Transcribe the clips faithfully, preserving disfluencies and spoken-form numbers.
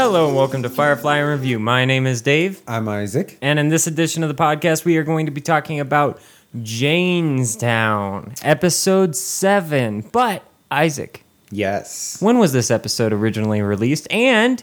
Hello and welcome to Firefly in Review. My name is Dave. I'm Isaac. And in this edition of the podcast, we are going to be talking about Janestown, episode seven. But, Isaac. Yes. When was this episode originally released, and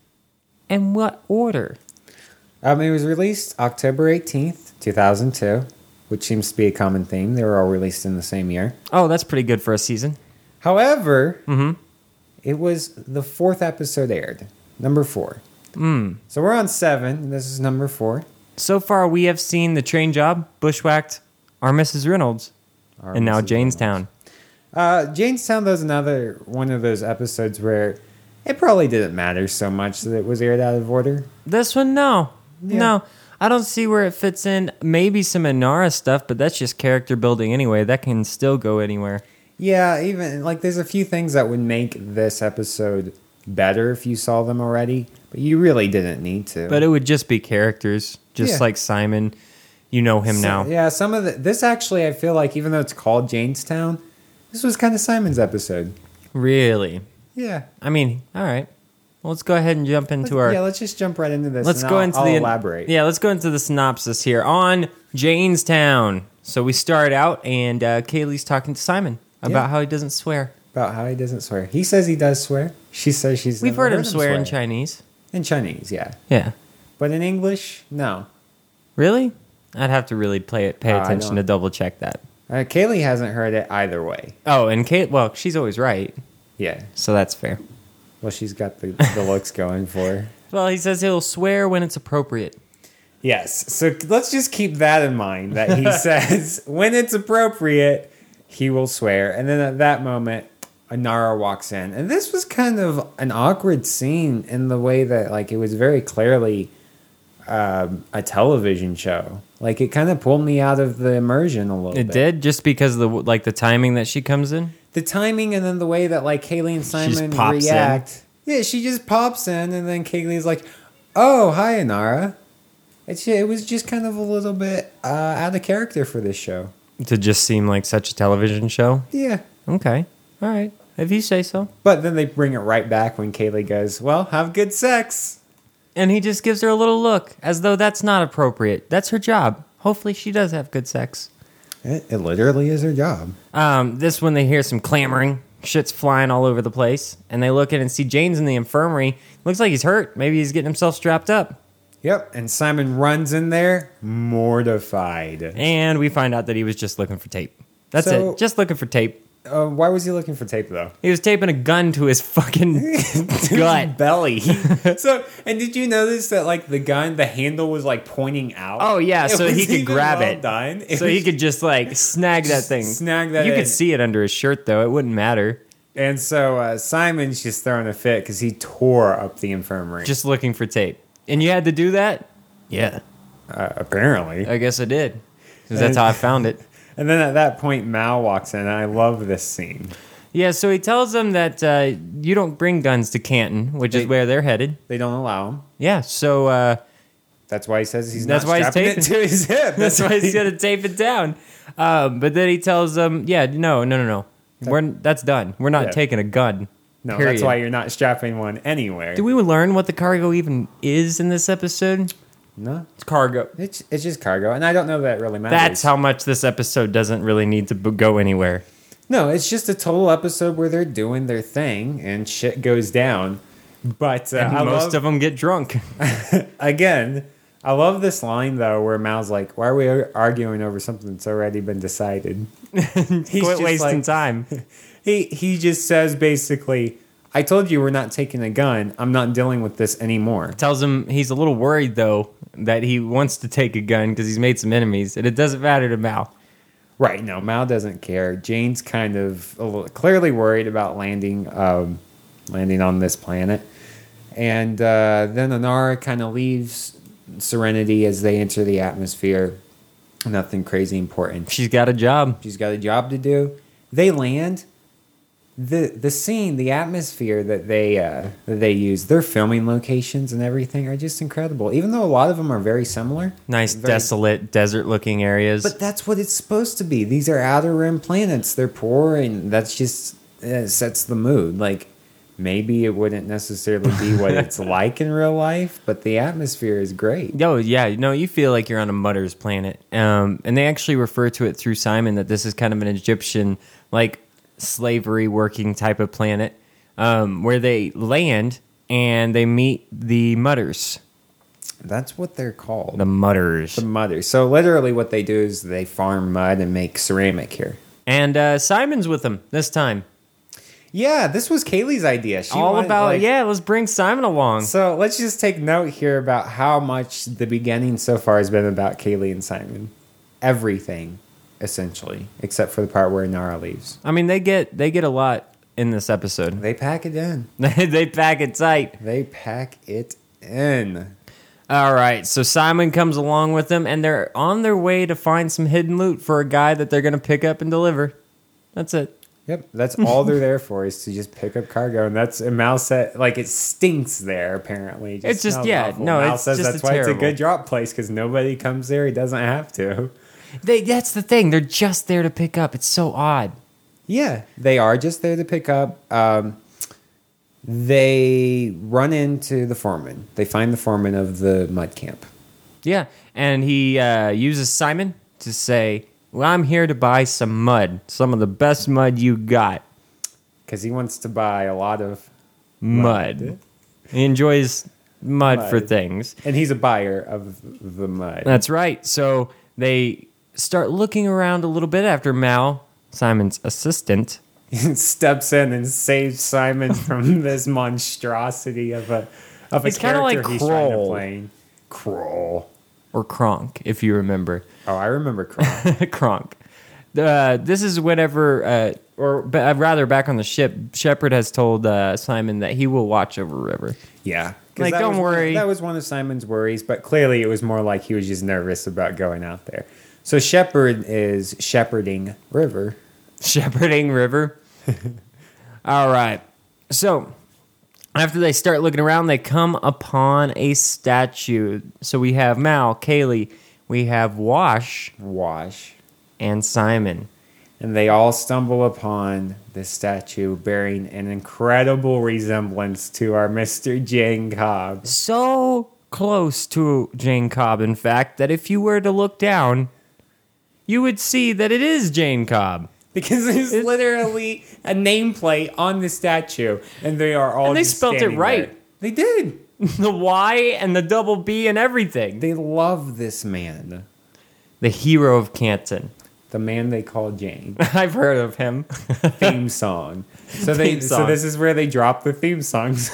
in what order? Um, it was released October eighteenth, two thousand two, which seems to be a common theme. They were all released in the same year. Oh, that's pretty good for a season. However, Mm-hmm. it was the fourth episode aired, number four. Mm. So we're on seven, and this is number four. So far, we have seen The Train Job, Bushwhacked, Our Missus Reynolds, Our and now Missus Janestown. Uh, Janestown was another one of those episodes where it probably didn't matter so much that it was aired out of order. This one, no. Yeah. No. I don't see where it fits in. Maybe some Inara stuff, but that's just character building anyway. That can still go anywhere. Yeah, even like there's a few things that would make this episode better if you saw them already, but you really didn't need to. But it would just be characters, just Yeah. like Simon. You know him So- now. Yeah, some of the, this actually, I feel like even though it's called Janestown, this was kind of Simon's episode. Really? Yeah. I mean, all right. Well, let's go ahead and jump into Let's- our. Yeah, let's just jump right into this. let's and go I'll- into I'll the elaborate. Yeah, let's go into the synopsis here on Janestown. So we start out, and uh, Kaylee's talking to Simon about Yeah. how he doesn't swear. About how he doesn't swear. He says he does swear. She says she's. We've never heard him swear in Chinese. In Chinese, yeah, Yeah. but in English, no. Really? I'd have to really play it, pay Uh, I attention to don't- double check that. Uh, Kaylee hasn't heard it either way. Oh, and Kate, well, she's always right, Yeah. so that's fair. Well, she's got the, the looks going for her. Well, he says he'll swear when it's appropriate. Yes. So let's just keep that in mind that he says when it's appropriate, he will swear. And then at that moment, Inara walks in. And this was kind of an awkward scene in the way that like it was very clearly um, a television show. Like it kind of pulled me out of the immersion a little It bit. did, just because of the like the timing that she comes in. The timing and then the way that like Kaylee and Simon pops in. react. Yeah, she just pops in and then Kaylee's like, "Oh, hi, Inara." It's, it was just kind of a little bit uh, out of character for this show. To just seem like such a television show. Yeah. Okay. All right. If you say so. But then they bring it right back when Kaylee goes, "Well, have good sex." And he just gives her a little look, as though that's not appropriate. That's her job. Hopefully she does have good sex. It, it literally is her job. Um, this when they hear some clamoring. Shit's flying all over the place. And they look in and see Jane's in the infirmary. Looks like he's hurt. Maybe he's getting himself strapped up. Yep. And Simon runs in there, mortified. And we find out that he was just looking for tape. That's So- it. Just looking for tape. Uh, why was he looking for tape, though? He was taping a gun to his fucking gut. Belly. So, and did you notice that, like, the gun, the handle was, like, pointing out? Oh, yeah, It so he was could even grab well it. done. It So he was- could just, like, snag that Just thing. snag that You in. could see it under his shirt, though. It wouldn't matter. And so uh, Simon's just throwing a fit because he tore up the infirmary. Just looking for tape. And you had to do that? Yeah. uh, apparently. I guess I did. 'Cause that's how I found it. And then at that point, Mal walks in, and I love this scene. Yeah, so he tells them that uh, you don't bring guns to Canton, which They- is where they're headed. They don't allow him. Yeah, so uh, That's why he says he's That's not why he's strapping it taping- to his hip. that's why he's going to tape it down. Um, but then he tells them, yeah, no, no, no, no. We're, that's done. We're not Yeah. taking a gun. No, period. that's why you're not strapping one anywhere. Do we learn what the cargo even is in this episode? No, It's cargo. it's it's just cargo, and I don't know that it really matters. That's how much this episode doesn't really need to b- go anywhere. No, it's just a total episode where they're doing their thing and shit goes down. But uh, And I most love, of them get drunk. again, I love this line though where Mal's like, "Why are we arguing over something that's already been decided?" Quit just wasting like- time. He he just says basically, "I told you we're not taking a gun. I'm not dealing with this anymore." Tells him he's a little worried, though, that he wants to take a gun because he's made some enemies, and it doesn't matter to Mal. Right, no, Mal doesn't care. Jane's kind of a little, clearly worried about landing um, landing on this planet. And uh, then Inara kind of leaves Serenity as they enter the atmosphere. Nothing crazy important. She's got a job. She's got a job to do. They land. The the scene, the atmosphere that they uh, that they use, their filming locations and everything are just incredible. Even though a lot of them are very similar. Nice, Very- desolate, desert-looking areas. But that's what it's supposed to be. These are outer rim planets. They're poor, and that's just uh, sets the mood. Like maybe it wouldn't necessarily be what it's like in real life, but the atmosphere is great. Oh, yeah. No, you feel like you're on a Mutters planet. Um, and they actually refer to it through Simon that this is kind of an Egyptian, like, slavery working type of planet um, where they land and they meet the Mutters. That's what they're called. The Mutters. The Mutters. So literally what they do is they farm mud and make ceramic here. And uh, Simon's with them this time. Yeah, this was Kaylee's idea. She All wanted, about, like, yeah, let's bring Simon along. So let's just take note here about how much the beginning so far has been about Kaylee and Simon. Everything, essentially, except for the part where Nara leaves. I mean, they get they get a lot in this episode. They pack it in. They pack it tight. They pack it in. All right, so Simon comes along with them, and they're on their way to find some hidden loot for a guy that they're going to pick up and deliver. That's it. Yep, that's all they're there for is to just pick up cargo, and that's and Mal said like it stinks there. Apparently, it It's just- smells yeah, awful. no, Mal it's says just that's a why it's a terrible- good drop place because nobody comes there. He doesn't have to. They, that's the thing. They're just there to pick up. It's so odd. Yeah, they are just there to pick up. Um, they run into the foreman. They find the foreman of the mud camp. Yeah, and he uh, uses Simon to say, well, I'm here to buy some mud, some of the best mud you got. Because he wants to buy a lot of Mud. mud. He enjoys mud, Mud. for things. And he's a buyer of the mud. That's right. So they start looking around a little bit after Mal, Simon's assistant. Steps in and saves Simon from this monstrosity of a of a He's kinda character like he's trying to Kroll. play. Kroll. Or Kronk, if you remember. Oh, I remember Kroll. Kronk. Uh, this is whenever, uh, or b- uh, rather, back on the ship, Shepard has told uh, Simon that he will watch over River. Yeah. 'Cause Like, that don't was one- worry. that was one of Simon's worries, but clearly it was more like he was just nervous about going out there. So Shepard is shepherding River. Shepherding River. All right. So, after they start looking around, they come upon a statue. So we have Mal, Kaylee, we have Wash, Wash. and Simon. And they all stumble upon this statue bearing an incredible resemblance to our Mister Jane Cobb. So close to Jane Cobb, in fact, that if you were to look down, you would see that it is Jane Cobb. Because there's literally a nameplate on the statue, and they are all And they just spelt it standing right. there. They did. The Y and the double B and everything. They love this man. The hero of Canton. The man they call Jane. I've heard of him. Theme song. So they Theme so song. this is where they drop the theme songs.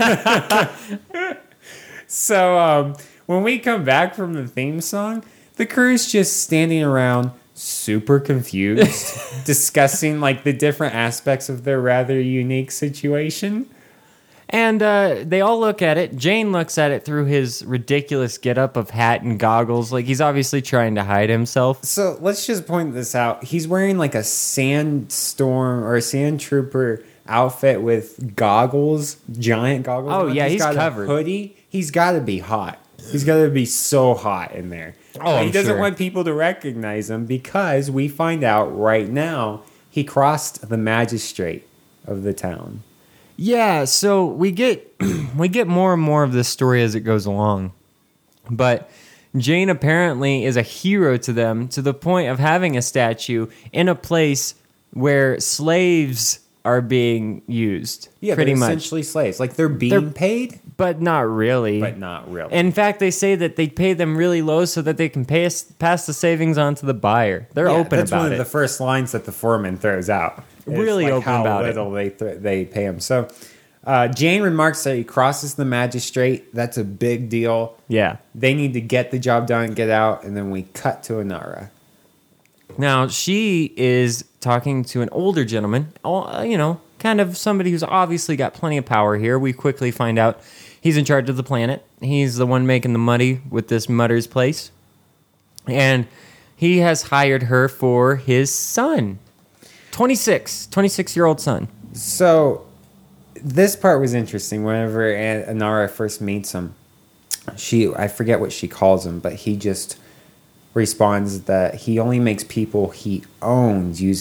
So um, when we come back from the theme song, the crew's just standing around super confused, discussing like the different aspects of their rather unique situation. And uh, they all look at it. Jane looks at it through his ridiculous getup of hat and goggles. Like he's obviously trying to hide himself. So let's just point this out. He's wearing like a sandstorm or a sand trooper outfit with goggles, giant goggles. Oh, on. yeah, he's got covered. a hoodie. He's got to be hot. He's got to be so hot in there. Oh, But he I'm doesn't sure. want people to recognize him because we find out right now he crossed the magistrate of the town. Yeah, so we get we get more and more of this story as it goes along. But Jane apparently is a hero to them to the point of having a statue in a place where slaves are being used. Yeah, pretty they're much. essentially slaves. Like they're being They're- paid, But not really. but not really. In fact, they say that they pay them really low so that they can pay us, pass the savings on to the buyer. They're Yeah, open that's about one it. of the first lines that the foreman throws out. It's Really like open how about it. little they th- they pay him. So uh, Jane remarks that he crosses the magistrate. That's a big deal. Yeah. They need to get the job done, get out, and then we cut to Inara. Now, she is talking to an older gentleman, uh, you know, kind of somebody who's obviously got plenty of power here. We quickly find out he's in charge of the planet. He's the one making the money with this Mutter's place. And he has hired her for his son. twenty-six. twenty-six-year-old son. So this part was interesting. Whenever An- Inara first meets him, she I forget what she calls him, but he just responds that he only makes people he owns use his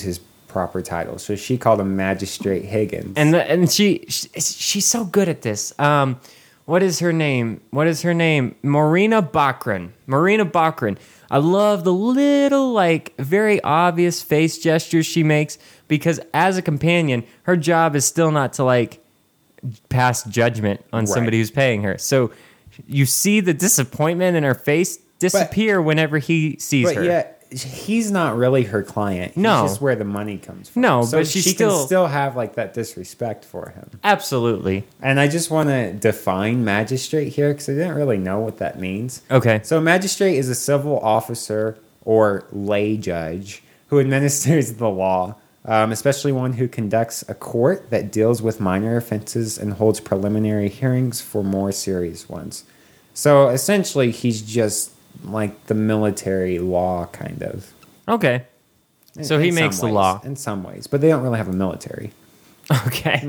proper title. So she called him Magistrate Higgins. And the, and she, she she's so good at this. Um, what is her name? What is her name? Marina Baccarin. Marina Baccarin. I love the little, like, very obvious face gestures she makes because as a companion, her job is still not to, like, pass judgment on Right. somebody who's paying her. So you see the disappointment in her face disappear But- whenever he sees but her. yet he's not really her client. He's No. just where the money comes from. No, so but she she still- can still have like that disrespect for him. Absolutely. And I just want to define magistrate here because I didn't really know what that means. Okay. So, magistrate is a civil officer or lay judge who administers the law, um, especially one who conducts a court that deals with minor offenses and holds preliminary hearings for more serious ones. So, essentially, he's just like the military law, kind of. Okay. In- So he in some makes the ways, law. in some ways, but they don't really have a military. Okay.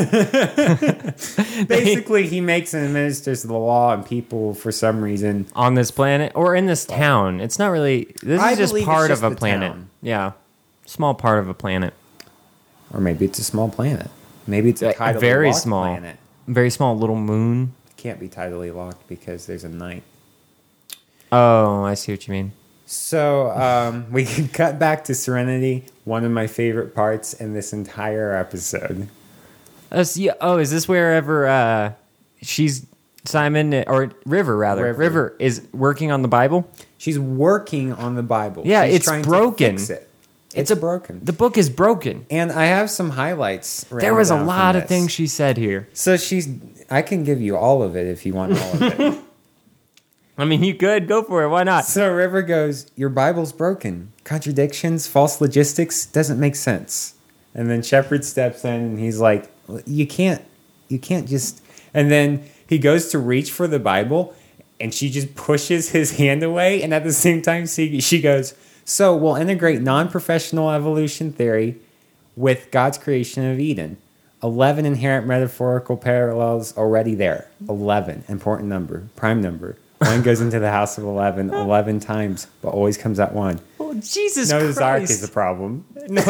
Basically, he makes and administers the law, and people, for some reason, On this planet or in this town. It's not really. This I is just believe part it's of just a the planet. town. Yeah. Small part of a planet. or maybe it's a small planet. Maybe it's a A- tidally very locked small. planet. Very small little moon. Can't be tidally locked because there's a night. Oh, I see what you mean. So um, we can cut back to Serenity, one of my favorite parts in this entire episode. Uh, so, yeah, oh, is this wherever uh, she's Simon or River rather? River. River. is working on the Bible. She's working on the Bible. Yeah, She's it's trying to broken. fix it. It's It's, a- broken. The book is broken. And I have some highlights. There written was a down from lot of this. things she said here. So she's. I can give you all of it if you want all of it. I mean, you could go for it. Why not? So River goes, "Your Bible's broken. Contradictions, false logistics, doesn't make sense." And then Shepard steps in and he's like, "You can't, you can't just." And then he goes to reach for the Bible, and she just pushes his hand away. And at the same time, she she goes, "So we'll integrate non-professional evolution theory with God's creation of Eden. Eleven inherent metaphorical parallels already there. Eleven, important number, prime number." One goes into the house of eleven, eleven times, but always comes out one. Oh, Jesus Noah's Ark Christ. is the problem. Noah's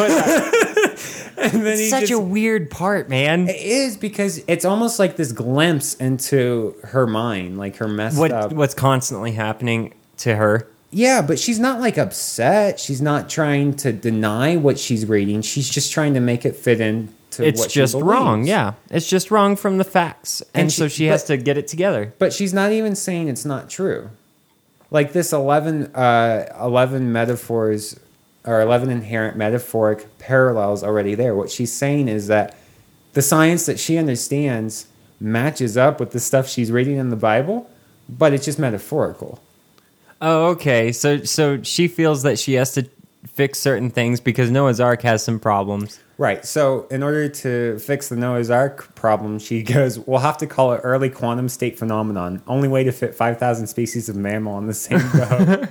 Ark. And then he Such just, a weird part, man. It is because it's almost like this glimpse into her mind, like her messed What up. what's constantly happening to her? Yeah, but she's not like upset. She's not trying to deny what she's reading. She's just trying to make it fit in to It's what she just wrong. believes. Yeah, it's just wrong from the facts, and, And so she- she has but- to get it together. But she's not even saying it's not true. Like this eleven, uh, eleven metaphors or eleven inherent metaphoric parallels already there. What she's saying is that the science that she understands matches up with the stuff she's reading in the Bible, but it's just metaphorical. Oh, okay. So so she feels that she has to fix certain things because Noah's Ark has some problems. Right. So in order to fix the Noah's Ark problem, she goes, "We'll have to call it early quantum state phenomenon. Only way to fit five thousand species of mammal on the same go."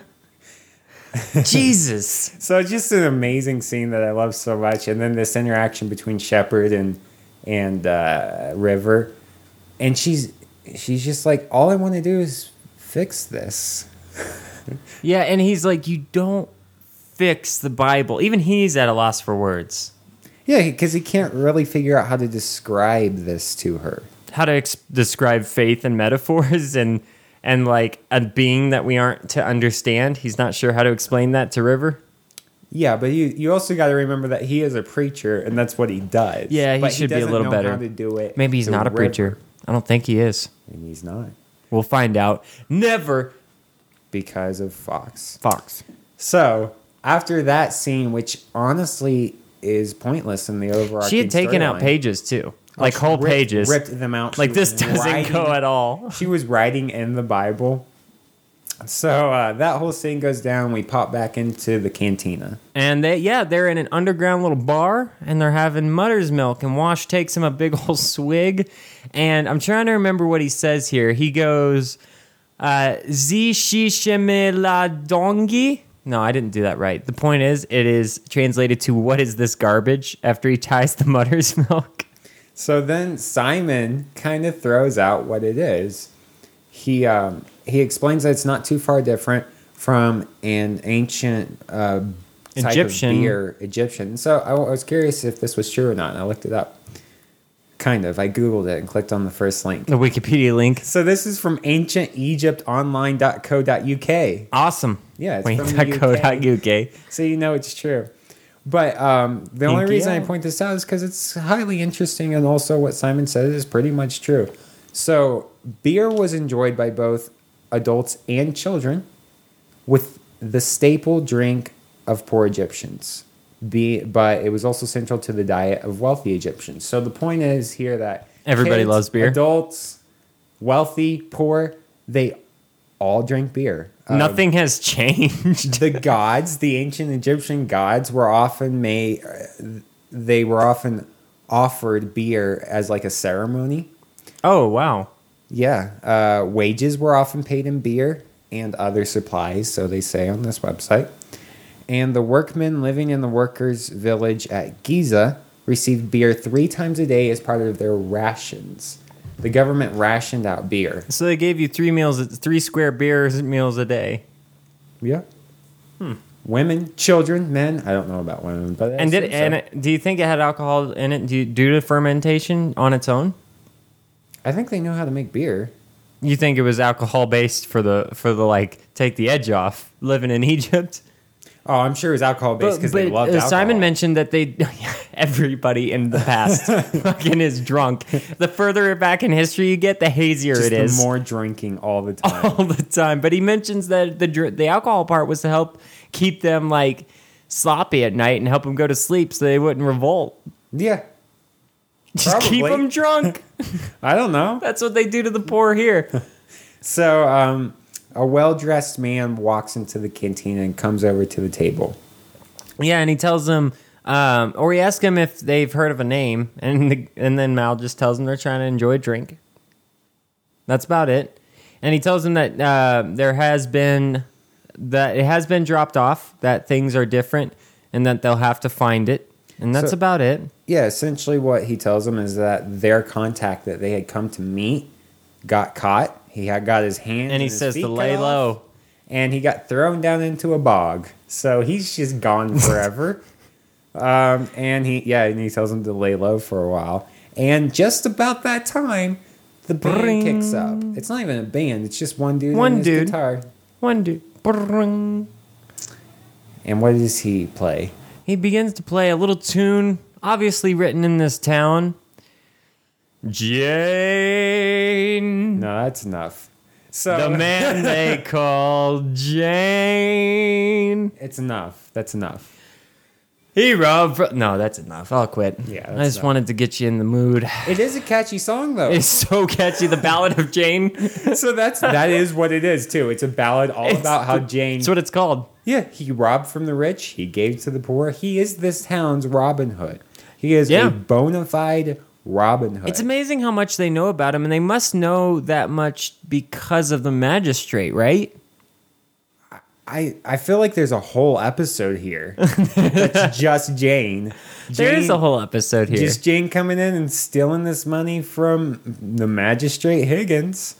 Jesus. So it's just an amazing scene that I love so much, and then this interaction between Shepard and and uh, River, and she's she's just like, "All I want to do is fix this." Yeah, and he's like, you don't fix the Bible. Even he's at a loss for words. Yeah, because he can't really figure out how to describe this to her. How to ex- describe faith and metaphors and and like a being that we aren't to understand. He's not sure how to explain that to River. Yeah, but you you also got to remember that he is a preacher, and that's what he does. Yeah, he But should be a doesn't little know better. How to do it? Maybe he's to not a River. preacher. I don't think he is. And he's not We'll find out. Never. because of Fox. Fox. So after that scene, which honestly is pointless in the overarching, She had taken out storyline. pages too. Oh, Like she whole ripped- pages. ripped them out. She Like this was doesn't writing- go at all. She was writing in the Bible. So uh, that whole scene goes down. We pop back into the cantina. And they, yeah, they're in an underground little bar and they're having Mutter's milk. And Wash takes him a big old swig. And I'm trying to remember what he says here. He goes, uh, Zishishimiladongi. No, I didn't do that right. The point is, it is translated to "What is this garbage?" after he ties the Mutter's milk. So then Simon kind of throws out what it is. He um, he explains that it's not too far different from an ancient uh, type Egyptian. of beer, Egyptian. So I, I was curious if this was true or not, and I looked it up. Kind of. I Googled it and clicked on the first link. The Wikipedia link. So this is from ancient egypt online dot co dot U K. Awesome. Yeah, it's Wait, from the dot co U K. dot U K. So you know it's true. But um, the only Thank reason you. I point this out is because it's highly interesting, and also what Simon says is pretty much true. So beer was enjoyed by both adults and children, with the staple drink of poor Egyptians. Be, but it was also central to the diet of wealthy Egyptians. So the point is here that Everybody kids, loves beer. Adults, wealthy, poor, they all drink beer. Um, Nothing has changed. the gods, the ancient Egyptian gods, were often made. They were often offered beer as like a ceremony. Oh, wow. Yeah, uh, wages were often paid in beer and other supplies, so they say on this website. And the workmen living in the workers' village at Giza received beer three times a day as part of their rations. The government rationed out beer. So they gave you three meals, three square beer meals a day. Yeah. Hmm. Women, children, men. I don't know about women, but I And did assume so. and it, do you think it had alcohol in it due, due to fermentation on its own? I think they know how to make beer. You think it was alcohol based for the for the like take the edge off living in Egypt? Oh, I'm sure it was alcohol based because they loved uh, alcohol. Simon mentioned that they everybody in the past fucking is drunk. The further back in history you get, the hazier Just it is. the more drinking all the time. all the time. But he mentions that the dr- the alcohol part was to help keep them like sloppy at night and help them go to sleep so they wouldn't revolt. Yeah. Just keep Probably. them drunk. I don't know. That's what they do to the poor here. So, um, a well-dressed man walks into the canteen and comes over to the table. Yeah, and he tells them, um, or he asks them if they've heard of a name, and the, and then Mal just tells them they're trying to enjoy a drink. That's about it. And he tells them that uh, there has been that it has been dropped off, that things are different, and that they'll have to find it. And that's So- about it. Yeah, essentially what he tells them is that their contact that they had come to meet got caught. He had got his hands And he his says feet to cut lay off, low. and he got thrown down into a bog. So he's just gone forever. um, and he, yeah, and he tells them to lay low for a while. And just about that time, the band Bring. kicks up. It's not even a band; it's just one dude One and his dude. guitar. One dude. Brrrring. And what does he play? He begins to play a little tune, obviously written in this town. Jane. No, that's enough. So The man they call Jane. it's enough. That's enough. He robbed. Fr- no, that's enough. I'll quit. Yeah, I that's just enough. wanted to get you in the mood. It is a catchy song, though. It's so catchy, the Ballad of Jane. so that's that is what it is too. It's a ballad all It's about how the- Jane. That's what it's called. Yeah, he robbed from the rich. He gave to the poor. He is this town's Robin Hood. He is Yeah. a bona fide Robin Hood. It's amazing how much they know about him, and they must know that much because of the magistrate, right? I, I feel like there's a whole episode here that's just Jane. There is Jane- a whole episode here. Just Jane coming in and stealing this money from the magistrate Higgins.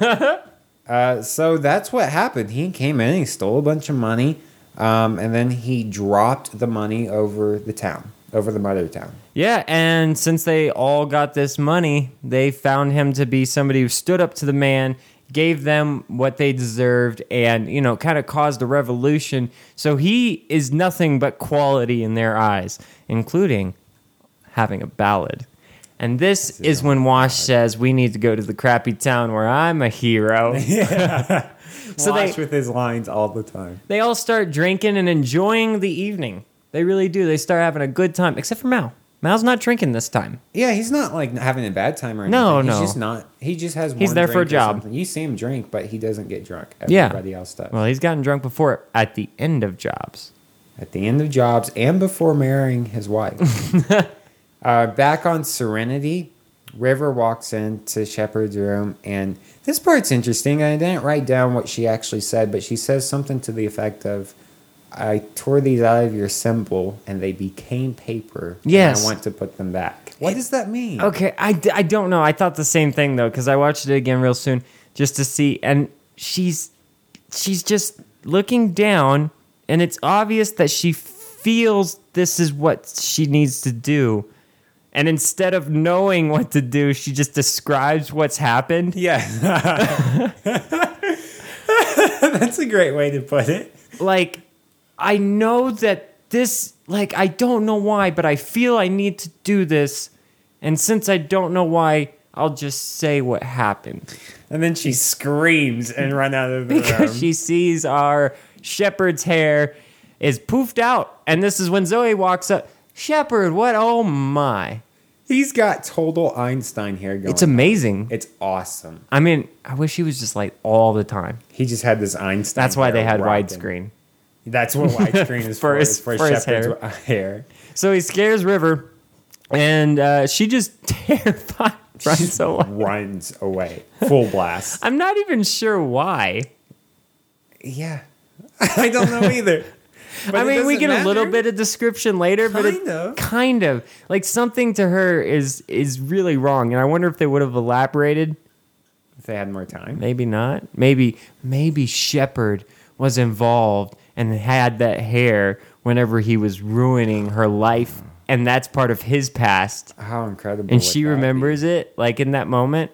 uh, so that's what happened. He came in, he stole a bunch of money, um, and then he dropped the money over the town, over the mother town. Yeah, and since they all got this money, they found him to be somebody who stood up to the man, gave them what they deserved, and, you know, kind of caused a revolution. So he is nothing but quality in their eyes, including having a ballad. And this is when Wash says, we need to go to the crappy town where I'm a hero. So Wash they- with his lines all the time. They all start drinking and enjoying the evening. They really do. They start having a good time, except for Mal. Mal's not drinking this time. Yeah, he's not like having a bad time or anything. No, he's no. just not. He just has. He's one there for a drink or job. something. You see him drink, but he doesn't get drunk. Yeah. Everybody else does. Well, he's gotten drunk before at the end of jobs. At the end of jobs and before marrying his wife. uh, back on Serenity, River walks into Shepard's room, and this part's interesting. I didn't write down what she actually said, but she says something to the effect of, I tore these out of your symbol and they became paper. Yes. And I want to put them back. What does that mean? Okay, I, d- I don't know. I thought the same thing, though, because I watched it again real soon just to see. And she's she's just looking down, and it's obvious that she feels this is what she needs to do. And instead of knowing what to do, she just describes what's happened. Yeah. That's a great way to put it. Like, I know that this, like, I don't know why, but I feel I need to do this. And since I don't know why, I'll just say what happened. And then she screams and run out of the room. Because she sees our Shepard's hair is poofed out. And this is when Zoe walks up. Shepard, what? Oh, my. He's got total Einstein hair going. It's amazing. On. It's awesome. I mean, I wish he was just like all the time. He just had this Einstein That's why hair they had rocking. widescreen. That's what widescreen is For for, his- is for, for his Shepard's hair. hair. So he scares River, and uh, she just terrified runs away. Runs away. Full blast. I'm not even sure why. Yeah. I don't know either. But I it mean, we doesn't get a little matter. bit of description later, but Kind it of. kind of like something to her is is really wrong, and I wonder if they would have elaborated. If they had more time. Maybe not. Maybe maybe Shepard was involved and had that hair whenever he was ruining her life, and that's part of his past, How incredible. and would she that remembers be? it like in that moment,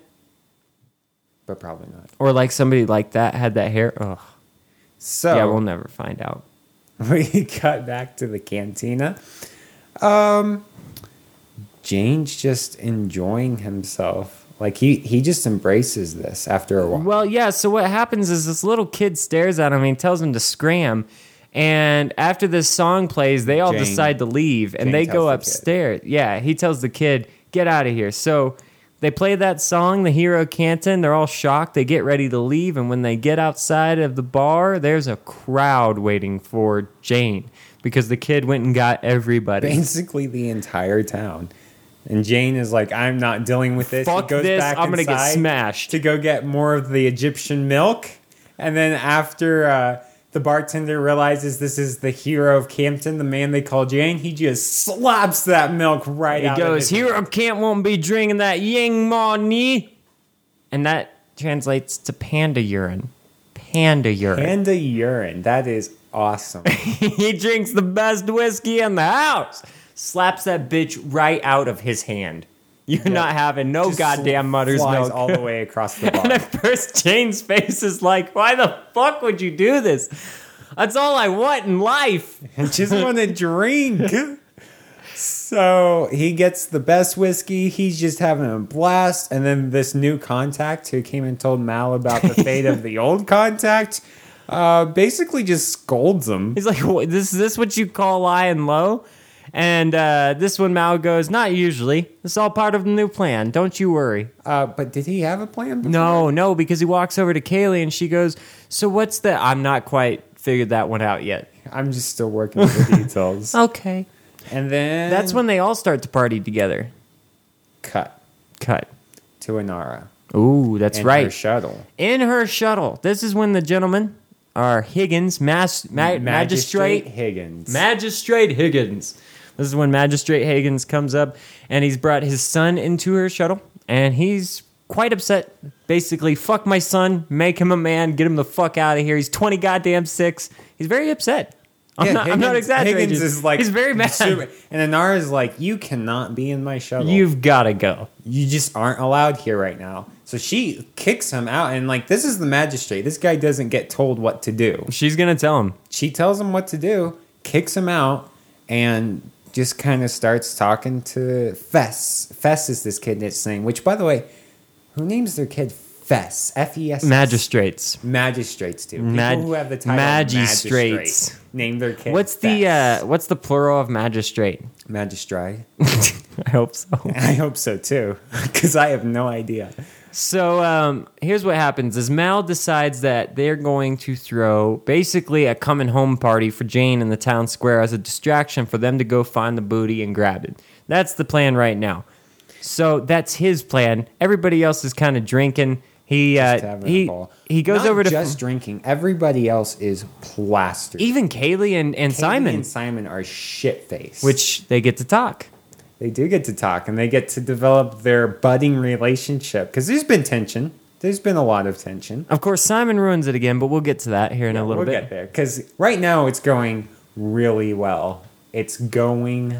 But probably not. or like somebody like that had that hair. Ugh. So Yeah, we'll never find out. we cut back to the cantina. Um, Jane's just enjoying himself. Like he, he just embraces this after a while. Well, yeah, so what happens is this little kid stares at him and he tells him to scram. And after this song plays, they all Jane- decide to leave and Jane they tells go the upstairs. Yeah, he tells the kid, get out of here. So they play that song, The Hero Canton. They're all shocked. They get ready to leave. And when they get outside of the bar, there's a crowd waiting for Jane because the kid went and got everybody. Basically the entire town. And Jane is like, I'm not dealing with this. Fuck he goes this, back I'm gonna get inside smashed. to go get more of the Egyptian milk. And then after uh, the bartender realizes this is the hero of Campton, the man they call Jane, he just slaps that milk right He out of goes, his Hero Camp won't be drinking that Yang Ma Ni. And that translates to panda urine. Panda urine. Panda urine. That is awesome. He drinks the best whiskey in the house. Slaps that bitch right out of his hand. You're Yeah. not having no Just goddamn mother's flies milk. all the way across the And bar. at first, Jane's face is like, why the fuck would you do this? That's all I want in life. And just want to drink. So he gets the best whiskey. He's just having a blast. And then this new contact who came and told Mal about the fate of the old contact uh, basically just scolds him. He's like, "What- this is this what you call lying low? And uh, this one, Mal goes, not usually. It's all part of the new plan. Don't you worry. Uh, but did he have a plan? before? No, no, because he walks over to Kaylee and she goes, so what's the... I'm not quite figured that one out yet. I'm just still working with the details. Okay. And then That's when they all start to party together. cut Cut. to Inara. Ooh, that's in right. Her shuttle. In her shuttle. This is when the gentlemen are Higgins, mas- ma- magistrate, Higgins. Magistrate Higgins. This is when Magistrate Higgins comes up and he's brought his son into her shuttle and he's quite upset. Basically, fuck my son, make him a man, get him the fuck out of here. He's twenty goddamn six. He's very upset. I'm, Yeah, not, I'm not Higgins- exaggerating. Higgins is like he's very mad. super- and Inara's like, you cannot be in my shuttle. You've got to go. you just aren't allowed here right now. So she kicks him out, and like, this is the magistrate. This guy doesn't get told what to do. She's gonna tell him. She tells him what to do, kicks him out, and just kind of starts talking to Fess. Fess is this kid that's name, which, by the way, who names their kid Fess? F E S S? Magistrates. Magistrates do. People Mag- who have the title magistrates. magistrate name their kid. What's the Fess. uh, what's the plural of magistrate? Magistrate? I hope so. I hope so too, because I have no idea. So um, here's what happens: is Mal decides that they're going to throw basically a coming home party for Jane in the town square as a distraction for them to go find the booty and grab it. That's the plan right now. So that's his plan. Everybody else is kind of drinking. He Just uh, having a he ball. he goes Not over to just drinking. Everybody else is plastered. even Kaylee and, and Kaylee Simon, and Simon are shit faced. which they get to talk. They do get to talk and they get to develop their budding relationship because there's been tension. There's been a lot of tension. Of course, Simon ruins it again, but we'll get to that here in a little we'll bit. get there because right now it's going really well. It's going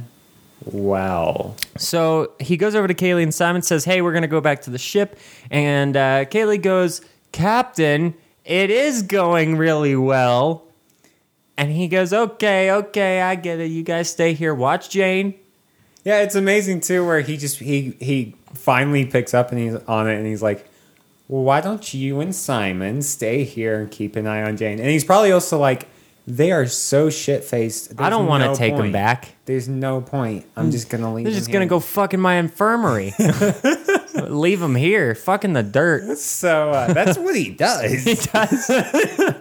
well. So he goes over to Kaylee, and Simon says, hey, we're going to go back to the ship. And uh, Kaylee goes, Captain, it is going really well. And he goes, okay, okay, I get it. You guys stay here. Watch Jane. Yeah, it's amazing, too, where he just, he, he finally picks up and he's on it and he's like, well, why don't you and Simon stay here and keep an eye on Jane? And he's probably also like, they are so shit-faced. I don't want to no take point. them back. There's no point. I'm just going to leave They're them just going to here. go fuck in my infirmary. Leave them here. Fuck in the dirt. So uh, that's what he does. He does.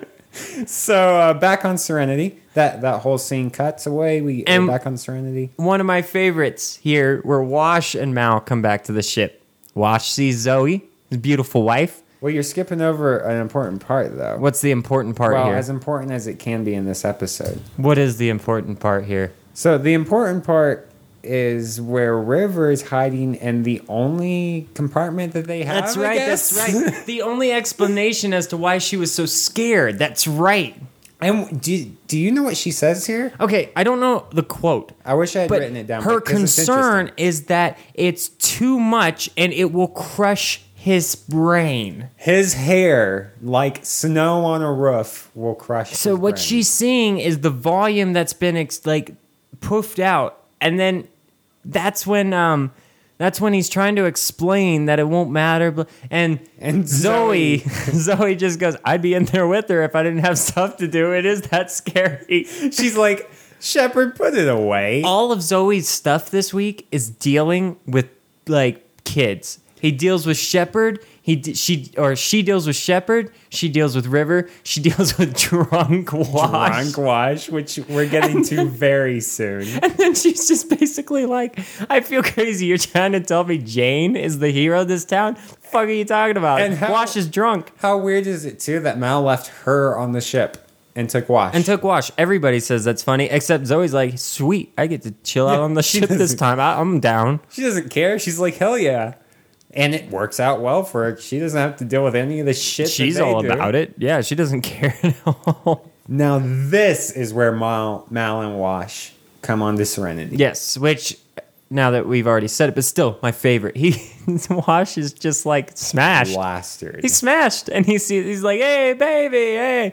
So uh, back on Serenity, that, that whole scene cuts away. We are And- back on Serenity. One of my favorites here, where Wash and Mal come back to the ship. Wash sees Zoe, his beautiful wife. Well, you're skipping over an important part, though. What's the important part well, here? as important as it can be in this episode. What is the important part here? So the important part is where River is hiding in the only compartment that they have. That's I right. guess. That's right. The only explanation as to why she was so scared. That's right. And do do you know what she says here? Okay, I don't know the quote, I wish I had but written it down. her because it's concern interesting. is that it's too much and it will crush his brain. His hair, like snow on a roof, will crush. So his what brain. she's seeing is the volume that's been ex- like poofed out, and then that's when um that's when he's trying to explain that it won't matter. bl- And And Zoe, Zoe- Zoe just goes, "I'd be in there with her if I didn't have stuff to do. It is that scary." She's like, Shepard, put it away. All of Zoe's stuff this week is dealing with like kids. He deals with Shepard. He d- she or she deals with Shepard. She deals with River. She deals with Drunk Wash. Drunk Wash, which we're getting to very soon. And then she's just basically like, "I feel crazy. You're trying to tell me Jane is the hero of this town? The fuck are you talking about? And how- Wash is drunk." How weird is it too that Mal left her on the ship and took Wash? And took Wash. Everybody says that's funny, except Zoe's like, "Sweet, I get to chill out Yeah, on the she ship this doesn't- time. I, I'm down." She doesn't care. She's like, hell yeah. And it works out well for her. She doesn't have to deal with any of the shit. She's that they all do. about it. Yeah, she doesn't care at all. Now this is where Mal, Mal and Wash come on to Serenity. Yes, which now that we've already said it, but still my favorite. He Wash is just like smashed. Blasted. He's smashed, and he sees. He's like, "Hey, baby, hey,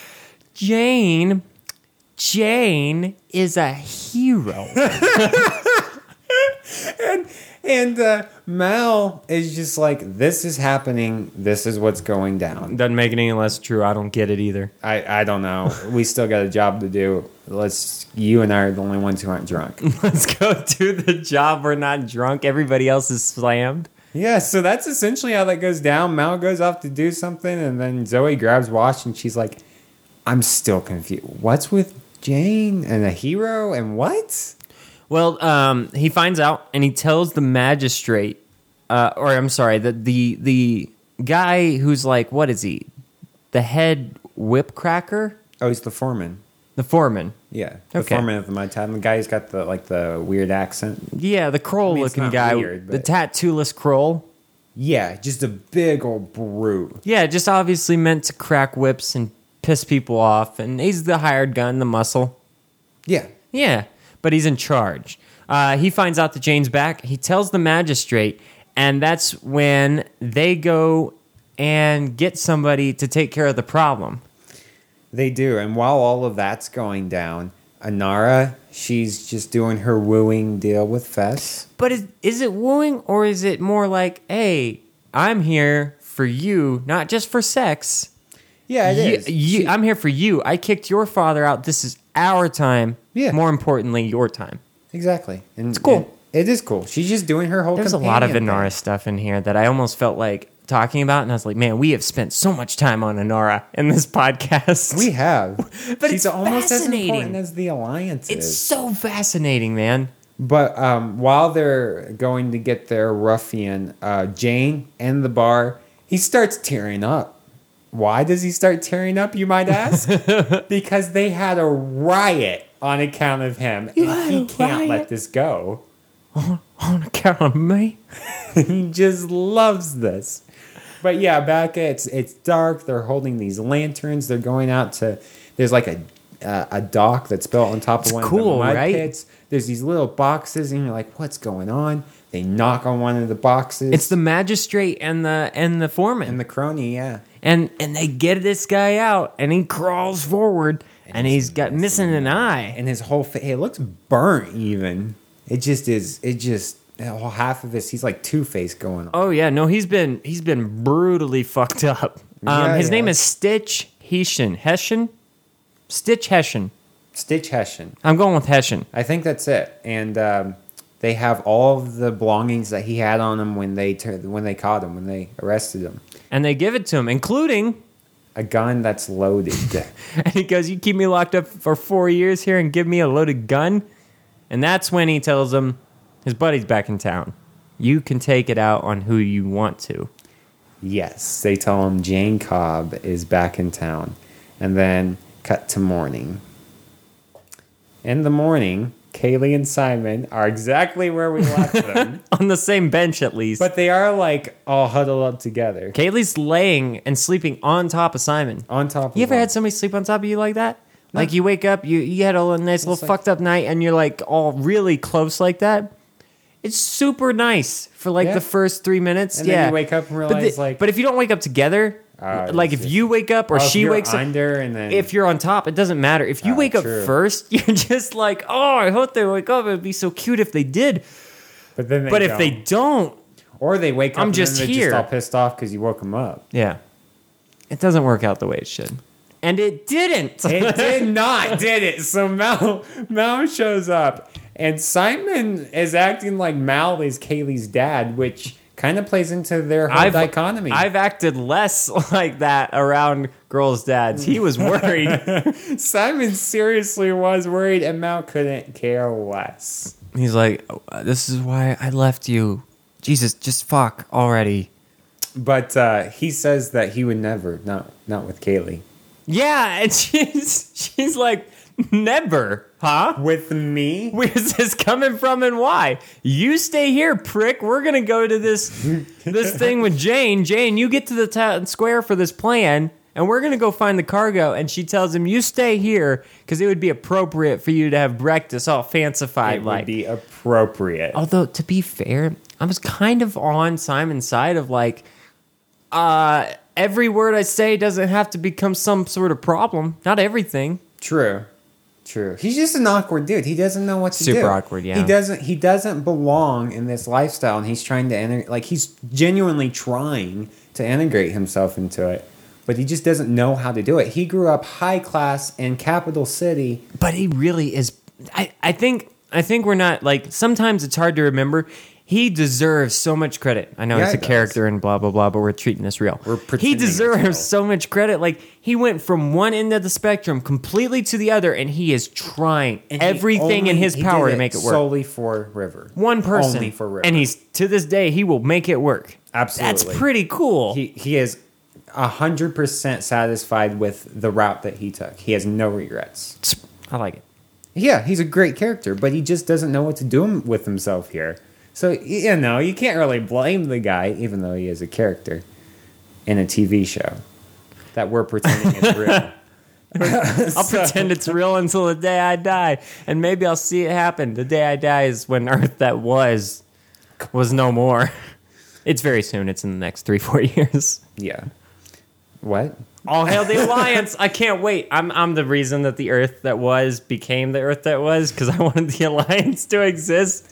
Jane, Jane is a hero." and and uh, Mal is just like, this is happening. This is what's going down. Doesn't make it any less true. I don't get it either. I, I don't know. We still got a job to do. Let's. You and I are the only ones who aren't drunk. Let's go do the job. We're not drunk. Everybody else is slammed. Yeah, so that's essentially how that goes down. Mal goes off to do something, and then Zoe grabs Wash, and she's like, I'm still confused. What's with Jane and a hero and what? Well, um, he finds out, and he tells the magistrate, uh, or I'm sorry, the, the the guy who's like, what is he? The head whip cracker? Oh, he's the foreman. The foreman. Yeah, the Okay. foreman of the Mud Tavern. The guy who's got the like the weird accent. Yeah, the Kroll I mean, it's looking not guy. weird, the but- tattooless Kroll. Yeah, just a big old brute. Yeah, just obviously meant to crack whips and piss people off. And he's the hired gun, the muscle. Yeah, Yeah, but he's in charge. Uh, he finds out that Jane's back. He tells the magistrate, and that's when they go and get somebody to take care of the problem. they do. And while all of that's going down, Anara, she's just doing her wooing deal with Fess. But is, is it wooing, or is it more like, hey, I'm here for you, not just for sex? Yeah, it You- is. you- She- I'm here for you. I kicked your father out. This is our time. Yeah. More importantly, your time. Exactly. And, it's cool. it is cool. She's just doing her whole There's a lot of companion Inara thing. stuff in here that I almost felt like talking about, and I was like, man, we have spent so much time on Inara in this podcast. We have. But She's it's almost as fascinating. important as the Alliance It's is. so fascinating, man. But um, while they're going to get their ruffian, uh, Jane in the bar, he starts tearing up. Why does he start tearing up, you might ask? Because they had a riot on account of him. You and had he a can't riot? let this go. On account of me. He just loves this. But yeah, back it's it's dark. They're holding these lanterns. They're going out to. There's like a uh, a dock that's built on top of one cool, of the mud right? pits. There's these little boxes, and you're like, "What's going on?" They knock on one of the boxes. It's the magistrate and the and the foreman. and the crony, yeah. And and they get this guy out, and he crawls forward, and, and he's got missing an eye. And his whole face, it looks burnt even. It just is, it just, well, half of this, he's like Two-Face going on. Oh yeah, no, he's been he's been brutally fucked up. Um, Yeah, his yeah. name is Stitch Hessian. Hessian? Stitch Hessian. Stitch Hessian. I'm going with Hessian. I think that's it. And um, they have all of the belongings that he had on him when they tur- when they caught him, when they arrested him. And they give it to him, including, A gun that's loaded. and he goes, "You keep me locked up for four years here and give me a loaded gun?" And that's when he tells him his buddy's back in town. You can take it out on who you want to. Yes, they tell him Jane Cobb is back in town. And then cut to morning. In the morning, Kaylee and Simon are exactly where we left them. On the same bench, at least. But they are like all huddled up together. Kaylee's laying and sleeping on top of Simon. On top of You ever one. had somebody sleep on top of you like that? Like you wake up, you, you had a little nice little like- fucked up night, and you're like all really close like that. It's super nice for like Yeah. the first three minutes. And then yeah. you wake up and but, realize, the- like- but if you don't wake up together, Uh, like it's if just- you wake up or Oh, if she you're wakes up, under and then if you're on top, it doesn't matter. If you Oh, wake up true. first, you're just like, oh, I hope they wake up. It'd be so cute if they did. but then they But if don't. they don't, or they wake up I'm and just then they're here. just all pissed off because you woke them up. yeah, it doesn't work out the way it should. And it didn't. It did not, did it? So Mal Mal shows up, and Simon is acting like Mal is Kaylee's dad, which kind of plays into their whole dichotomy. I've acted less like that around girls' dads. He was worried. Simon seriously was worried, and Mal couldn't care less. He's like, oh, uh, this is why I left you. Jesus, just fuck already. But uh, he says that he would never, not not with Kaylee. Yeah, and she's she's like, never, huh? With me? Where's this coming from and why? You stay here, prick. We're gonna go to this this thing with Jane. Jane, you get to the town square for this plan, and we're gonna go find the cargo. And she tells him, "You stay here because it would be appropriate for you to have breakfast, all fancified It would like." be appropriate. Although to be fair, I was kind of on Simon's side of like, uh, every word I say doesn't have to become some sort of problem. Not everything. True. True. He's just an awkward dude. He doesn't know what to do. Super awkward, yeah. He doesn't he doesn't belong in this lifestyle, and he's trying to enter like he's genuinely trying to integrate himself into it. But he just doesn't know how to do it. He grew up high class in capital city. But he really is. I, I think I think we're not like. Sometimes it's hard to remember. He deserves so much credit. I know Yeah, he's a he does. character and blah blah blah, but we're treating this real. We're he pretending it's real. deserves so much credit. Like he went from one end of the spectrum completely to the other, and he is trying And he everything in only- his he power did to make it work. Solely for River. One person, Only for River. and he's to this day he will make it work. Absolutely. That's pretty cool. He he is a hundred percent satisfied with the route that he took. He has no regrets. I like it. Yeah, he's a great character, but he just doesn't know what to do with himself here. So, you know, you can't really blame the guy, even though he is a character in a T V show that we're pretending is real. I'll pretend it's real until the day I die, and maybe I'll see it happen. The day I die is when Earth that was was no more. It's very soon. It's in the next three, four years. Yeah. What? All hail the Alliance! I can't wait. I'm I'm the reason that the Earth that was became the Earth that was because I wanted the Alliance to exist.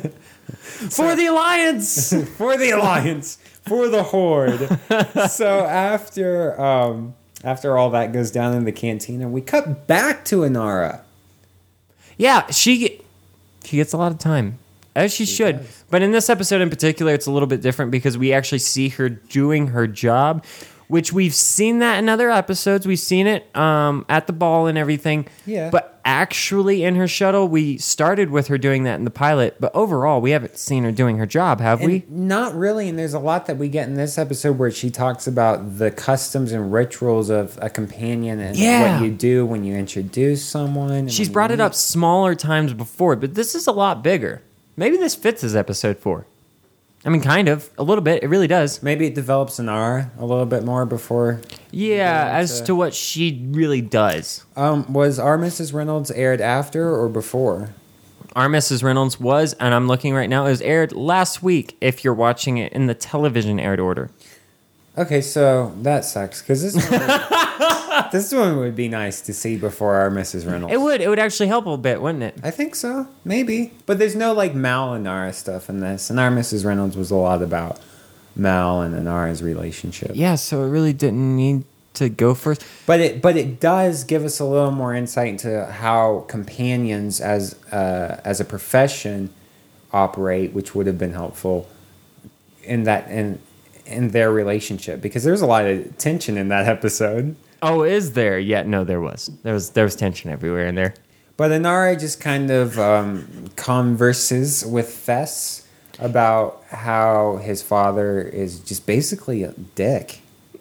For the Alliance! For the Alliance, for the Horde. So after um, after all that goes down in the cantina, we cut back to Inara. Yeah, she get- she gets a lot of time, as she, should. does. But in this episode in particular, it's a little bit different because we actually see her doing her job, which we've seen that in other episodes. We've seen it um, at the ball and everything. Yeah. But actually, in her shuttle, we started with her doing that in the pilot. But overall, we haven't seen her doing her job, have And we? not really, and there's a lot that we get in this episode where she talks about the customs and rituals of a companion and Yeah. what you do when you introduce someone. and She's when brought you it meet- up smaller times before, but this is a lot bigger. Maybe this fits as episode four. I mean, kind of. A little bit. It really does. Maybe it develops Inara a little bit more before. Yeah, Yeah, as to- to what she really does. Um, was Our Missus Reynolds aired after or before? Our Missus Reynolds was, and I'm looking right now, it was aired last week if you're watching it in the television aired order. Okay, so that sucks because this one would, this one would be nice to see before Our Missus Reynolds. It would. It would actually help a bit, wouldn't it? I think so, maybe. But there's no like Mal and Nara stuff in this, and Our Missus Reynolds was a lot about Mal and Nara's relationship. Yeah, so it really didn't need to go first. But it but it does give us a little more insight into how companions as uh, as a profession operate, which would have been helpful in that in in their relationship because there's a lot of tension in that episode. Oh, is there? Yeah, no, there was. There was there was tension everywhere in there. But Inara just kind of um, converses with Fess about how his father is just basically a dick.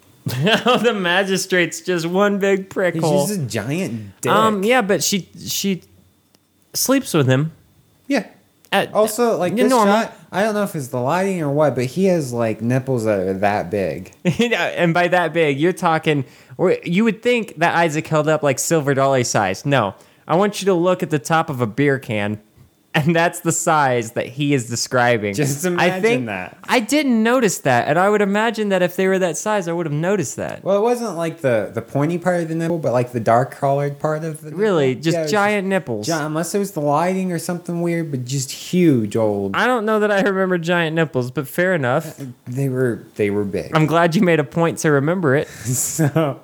The magistrate's just one big prick He's hole. just a giant dick. Um, yeah, but she she sleeps with him. yeah. At, Also, like Yeah, this normal. shot, I don't know if it's the lighting or what, but he has like nipples that are that big. and by that big, you're talking. Or you would think that Isaac held up like silver dollar size. No, I want you to look at the top of a beer can, and that's the size that he is describing. Just I imagine think, that. I didn't notice that, and I would imagine that if they were that size, I would have noticed that. Well, it wasn't like the, the pointy part of the nipple, but like the dark colored part of the nipple. Really, just Yeah, it was giant nipples. gi- unless it was the lighting or something weird, but just huge old. I don't know that I remember giant nipples, but fair enough. They were they were big. I'm glad you made a point to remember it. so,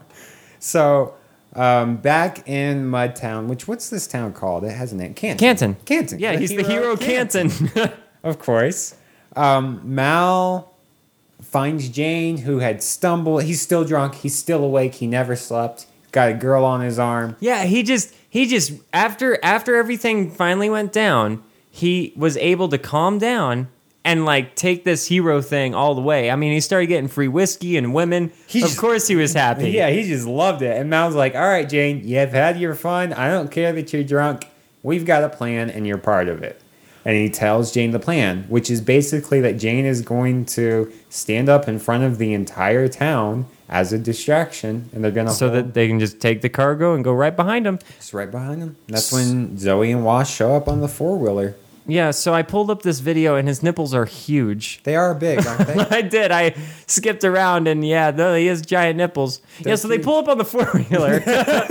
so um, back in Mudtown, which what's this town called? It has a name. Canton. Canton. Canton. Yeah, he's the hero of Canton. Of course. Um, Mal finds Jane, who had stumbled. He's still drunk. He's still awake. He never slept. Got a girl on his arm. Yeah, he just he just after after everything finally went down, he was able to calm down and like take this hero thing all the way. I mean, he started getting free whiskey and women. He of just- course he was happy. Yeah, he just loved it. And Mal's like, all right, Jane, you've had your fun. I don't care that you're drunk. We've got a plan, and you're part of it. And he tells Jane the plan, which is basically that Jane is going to stand up in front of the entire town as a distraction, and they're going to So that they can just take the cargo and go right behind him. just right behind him. That's when Zoe and Wash show up on the four-wheeler. Yeah, so I pulled up this video and his nipples are huge. They are big, aren't they? I did. I skipped around and yeah, no, he has giant nipples. They're yeah, so they huge. pull up on the four wheeler,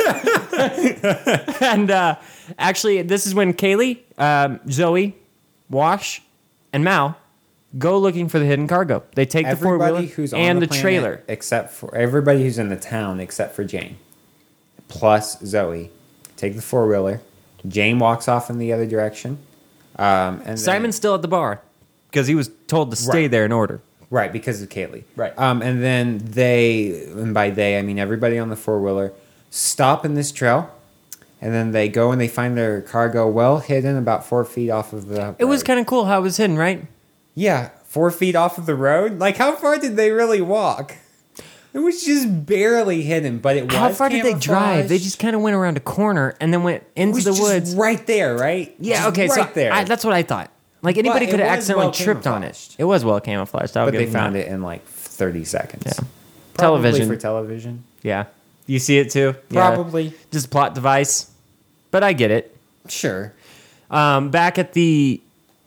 and uh, actually, this is when Kaylee, um, Zoe, Wash, and Mal go looking for the hidden cargo. They take the four Everybody wheeler who's on and the, the, planet trailer. except for everybody who's in the town except for Jane, plus Zoe, take the four wheeler. Jane walks off in the other direction. Um, and Simon's still at the bar because he was told to stay Right. there in order. then, right because of Kaylee. Right. Um, and then they, and by they I mean everybody on the four wheeler, stop in this trail, and then they go and they find their cargo well hidden about four feet off of the. It was road. kind of cool how it was hidden, right? Yeah, four feet off of the road. Like, how far did they really walk? It was just barely hidden, but it was. How far did they drive? They camouflaged. just kind of went around a corner and then went It into was the just woods. right there, right? Yeah, Just okay, right so there. I, that's what I thought. Like anybody But could it have was accidentally well tripped on it. camouflaged. It was well camouflaged. I'll but give they them found that. it in like thirty seconds. Yeah. Probably Television. for television. Yeah, you see it too. Yeah. Probably. Just a plot device, but I get it. Sure. Um, back at the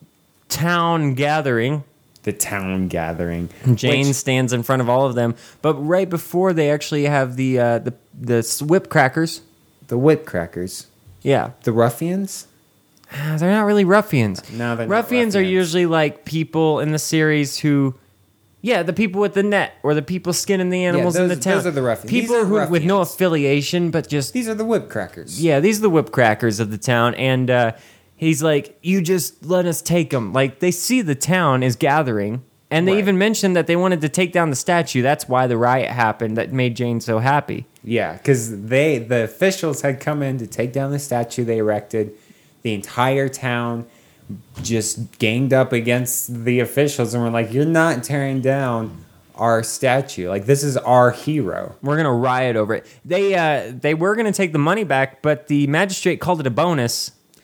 town gathering, The town gathering. Jane Which- stands in front of all of them. But right before they actually have the uh, the the whip crackers. the whip crackers. Yeah, The ruffians. Ah, they're not really ruffians. No, they're not ruffians are ruffians. usually like people in the series who, yeah, the people with the net or the people skinning the animals in those- the town. those are the ruffians. These People are who with no ruffians. affiliation, but just These are the whip crackers. yeah, these are the whip crackers of the town. And uh, he's like, "You just let us take them." Like they see the town is gathering, and they Right. even mentioned that they wanted to take down the statue. That's why the riot happened. That made Jane so happy. Yeah, because they the officials had come in to take down the statue they erected. The entire town just ganged up against the officials and were like, "You're not tearing down our statue. Like this is our hero." We're gonna riot over it. They uh, they were gonna take the money back, but the magistrate called it a bonus.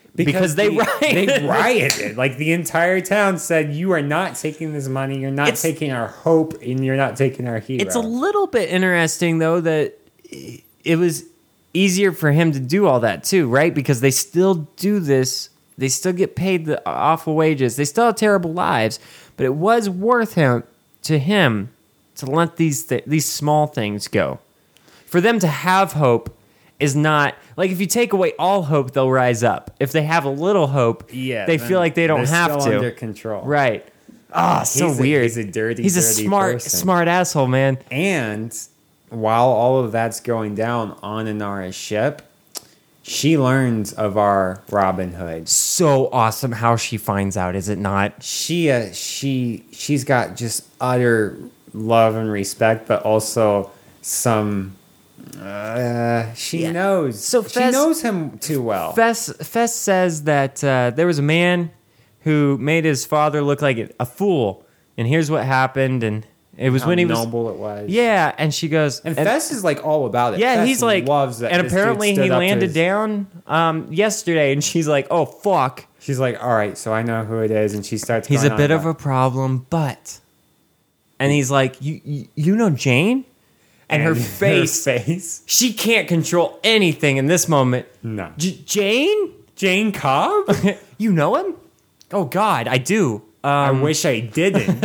Because they the- rioted. They rioted. Like the entire town said, "You are not taking this money. You're not It's- taking our hope, and you're not taking our hero." It's a little bit interesting, though, that it was easier for him to do all that, too, right? Because they still do this. They still get paid the awful wages. They still have terrible lives. But it was worth him to him to let these th- these small things go. For them to have hope is not... Like, if you take away all hope, they'll rise up. If they have a little hope, yeah, they then feel like they don't they're have still to. under control, Right. Ah, so He's a- weird. he's a dirty, He's a dirty smart, person. smart asshole, man. And while all of that's going down on Inara's ship, she learns of our Robin Hood. So awesome how she finds out, is it not? She uh, she she's got just utter love and respect, but also some. Uh, she Yeah. knows. So she Fess- knows him too well. Fess, Fess says that uh, there was a man who made his father look like a fool, and here's what happened, and it was How when he was... noble it was. Yeah, and she goes... And, Fess is like all about it. Yeah, Fess he's like... loves that. And this dude apparently stood he up to landed his- down um, yesterday, and she's like, oh, fuck. She's like, all right, so I know who it is, and she starts. He's going a bit on of about- a problem, but... And he's like, you, you, you know Jane? And, her face... face. She can't control anything in this moment. No. J- Jane? Jane Cobb? You know him? Oh, God, I do. Um, I wish I didn't.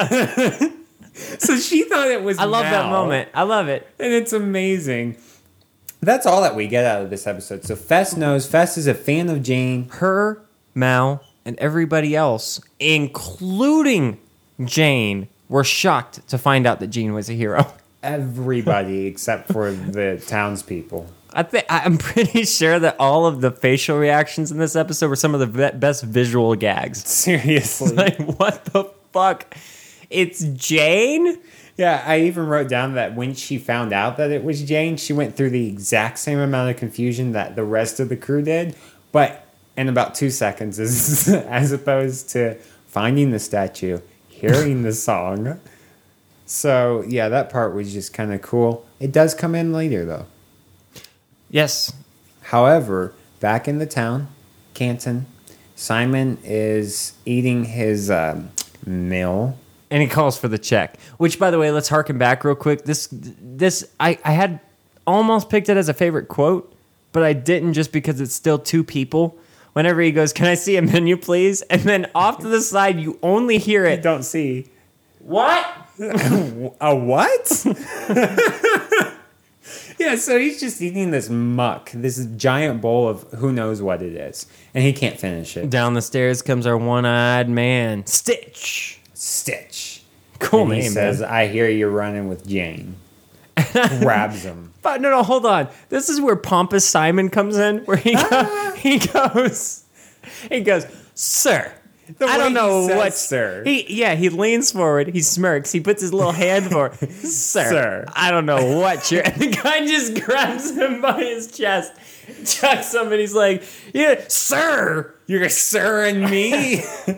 So she thought it was I love that Mal, moment. I love it. and it's amazing. That's all that we get out of this episode. So Fess knows. Fess is a fan of Jane. Her, Mal, and everybody else, including Jane, were shocked to find out that Jane was a hero. Everybody except for the townspeople. I think I'm pretty sure that all of the facial reactions in this episode were some of the be- best visual gags. Seriously. Like, what the fuck? It's Jane? Yeah, I even wrote down that when she found out that it was Jane, she went through the exact same amount of confusion that the rest of the crew did, but in about two seconds, as, as opposed to finding the statue, hearing the song. So, yeah, that part was just kind of cool. It does come in later, though. Yes. However, back in the town, Canton, Simon is eating his um, meal. And he calls for the check. Which, by the way, let's harken back real quick. This, this, I, I had almost picked it as a favorite quote, but I didn't just because it's still two people. Whenever he goes, "Can I see a menu, please?" And then off to the side, you only hear You it. don't see. What? A what? Yeah, so he's just eating this muck, this giant bowl of who knows what it is, and he can't finish it. Down the stairs comes our one-eyed man, Stitch. Stitch. Cool And name, he says, man. "I hear you're running with Jane." Grabs him. But no, no, hold on. This is where Pompous Simon comes in, where he go, he goes, he goes, "Sir." The I way don't he know says what, sir. He yeah, he leans forward, he smirks, he puts his little hand forward, sir. Sir. I don't know what you're. And the guy just grabs him by his chest, chucks him, and he's like, "Yeah, sir." You're sirring me?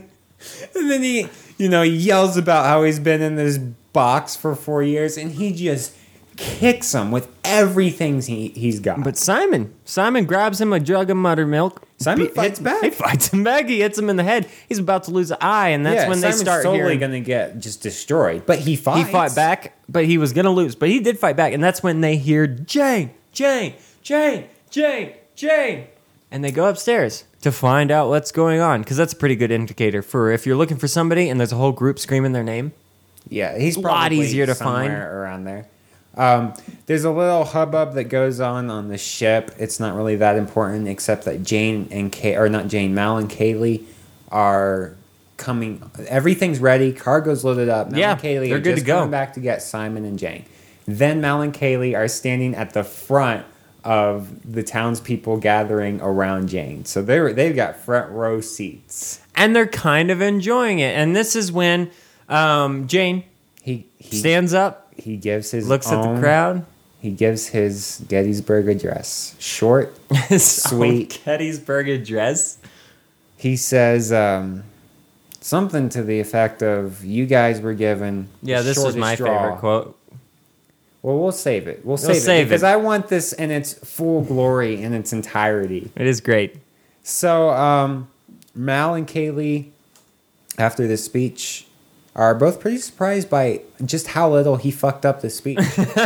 And then he, you know, he yells about how he's been in this box for four years, and he just kicks him with everything he, he's got. But Simon, Simon grabs him a jug of buttermilk. Simon He- fights back. He fights him back. He hits him in the head. He's about to lose an eye, and that's yeah, when they Simon's start totally hearing. going to get just destroyed. But he He fights. fought back, but he was gonna lose. But he did fight back, and that's when they hear Jane, Jane, Jane, Jane, Jane, and they go upstairs to find out what's going on. Because that's a pretty good indicator for if you're looking for somebody and there's a whole group screaming their name. Yeah, he's A probably lot easier to somewhere find. around there. Um, there's a little hubbub that goes on on the ship. It's not really that important, except that Jane and Kay, or not Jane, Mal and Kaylee are coming. Everything's ready. Cargo's loaded up. Mal Yeah, and Kaylee they're are good just to go. coming back to get Simon and Jane. Then Mal and Kaylee are standing at the front of the townspeople gathering around Jane. So they're they've got front row seats. And they're kind of enjoying it. And this is when um, Jane He he stands up, he gives his looks at own- the crowd. He gives his Gettysburg Address. Short. His Sweet. own Gettysburg Address. He says um, something to the effect of, "You guys were given Yeah, the this was shortest my straw." favorite quote. Well, we'll save it. We'll, We'll save, save it because it. I want this in its full glory in its entirety. It is great. So, um, Mal and Kaylee, after this speech, are both pretty surprised by just how little he fucked up the speech.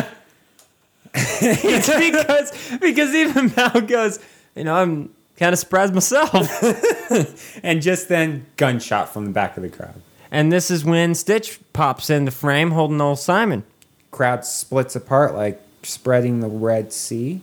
It's because because even Mal goes, you know, I'm kind of surprised myself. And just then, gunshot from the back of the crowd. And this is when Stitch pops into frame holding old Simon. Crowd splits apart like spreading the Red Sea.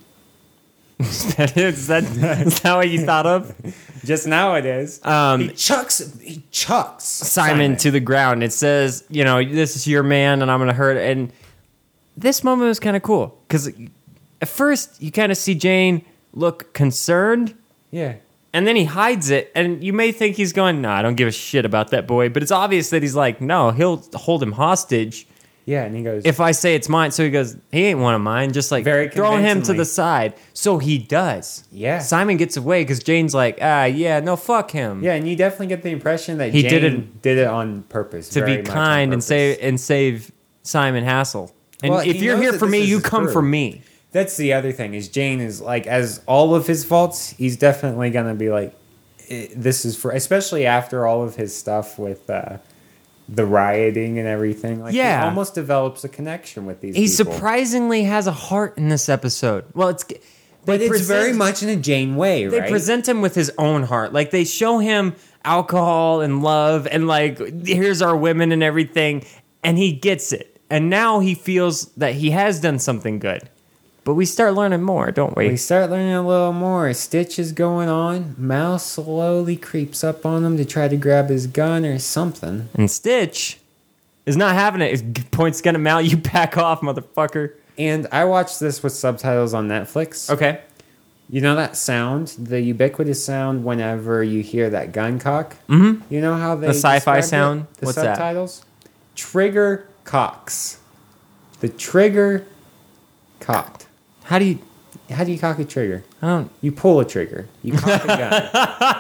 is, that, is that what you thought of? Just now it is. Um, he chucks, he chucks Simon, Simon to the ground. It says, you know, this is your man and I'm going to hurt it. And this moment was kind of cool because at first you kind of see Jane look concerned. Yeah. And then he hides it, and you may think he's going, no, I don't give a shit about that boy. But it's obvious that he's like, no, he'll hold him hostage Yeah, and he goes, if I say it's mine. So he goes, he ain't one of mine. Just like Very throw him to convincingly. the side. So he does. Yeah. Simon gets away because Jane's like, ah, yeah, no, fuck him. yeah, and you definitely get the impression that He Jane did did it- it, did it on purpose. To very be much on kind and purpose. save and save Simon hassle. And Well, if he you're knows here that for this me, is you his come crew. for me. That's the other thing is Jane is like, as all of his faults, he's definitely gonna be like, "Eh, this is for, especially after all of his stuff with uh, the rioting and everything. Like, Yeah. he almost develops a connection with these. He people. surprisingly has a heart in this episode. Well, it's but they it's present- very much in a Jane way, They right? present him with his own heart. Like they show him alcohol and love and like here's our women and everything, and he gets it. And now he feels that he has done something good. But we start learning more, don't we? We start learning a little more. Stitch is going on. Mal slowly creeps up on him to try to grab his gun or something. And Stitch is not having it. He points gun at Mal. You back off, motherfucker. And I watched this with subtitles on Netflix. Okay. You know that sound, the ubiquitous sound whenever you hear that gun cock? Mm-hmm. You know how they The sci-fi described it? sound? The What's that? subtitles? Trigger cocks. The trigger cocked. How do you? How do you cock a trigger? I don't. You pull a trigger. You cock a gun.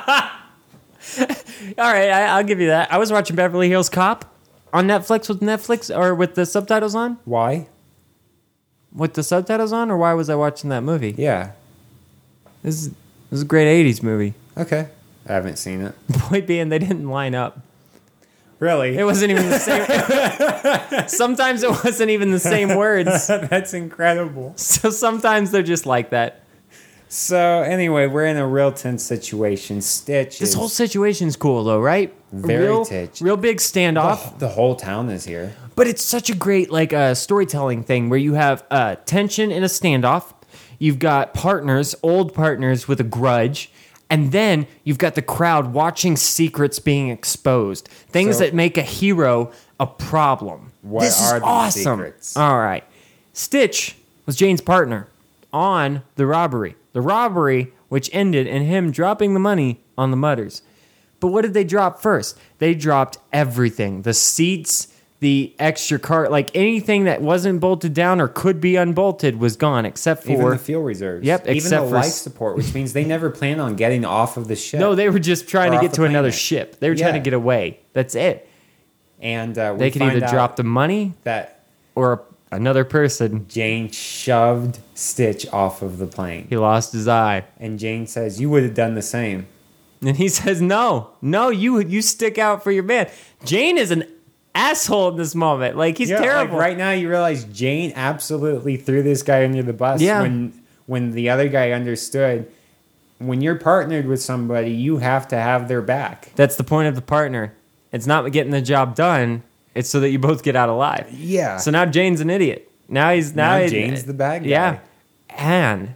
All right, I, I'll give you that. I was watching Beverly Hills Cop on Netflix with Netflix or with the subtitles on. Why? With the subtitles on, or why was I watching that movie? Yeah. This is, this is a great eighties movie. Okay. I haven't seen it. Point being, they didn't line up. Really? It wasn't even the same. Sometimes it wasn't even the same words. That's incredible. So sometimes they're just like that. So anyway, we're in a real tense situation. Stitch This is whole situation's cool, though, right? Very real, titch. real big standoff. the, the whole town is here. But it's such a great like uh, storytelling thing where you have uh, tension in a standoff. You've got partners, old partners with a grudge. And then you've got the crowd watching secrets being exposed. Things So- that make a hero a problem. What this are is these awesome. secrets? All right. Stitch was Jane's partner on the robbery. The robbery which ended in him dropping the money on the Mudders. But what did they drop first? They dropped everything. The seats, the extra car, like anything that wasn't bolted down or could be unbolted was gone except for Even the fuel reserves. Yep, Even except the for life s- support, which means they never plan on getting off of the ship. No, they were just trying Or to off get the to another planet. ship. They were trying to Yeah. get away. That's it. and uh, we They could find either out drop the money that or another person. Jane shoved Stitch off of the plane. He lost his eye. And Jane says, you would have done the same. And he says, no, no, you you stick out for your man. Jane is an asshole in this moment. Like, he's Yeah, terrible. Like right now, you realize Jane absolutely threw this guy under the bus Yeah. when when the other guy understood. When you're partnered with somebody, you have to have their back. That's the point of the partner. It's not getting the job done. It's so that you both get out alive. Yeah. So now Jane's an idiot. Now he's now, Now he- Jane's the bad guy. Yeah. And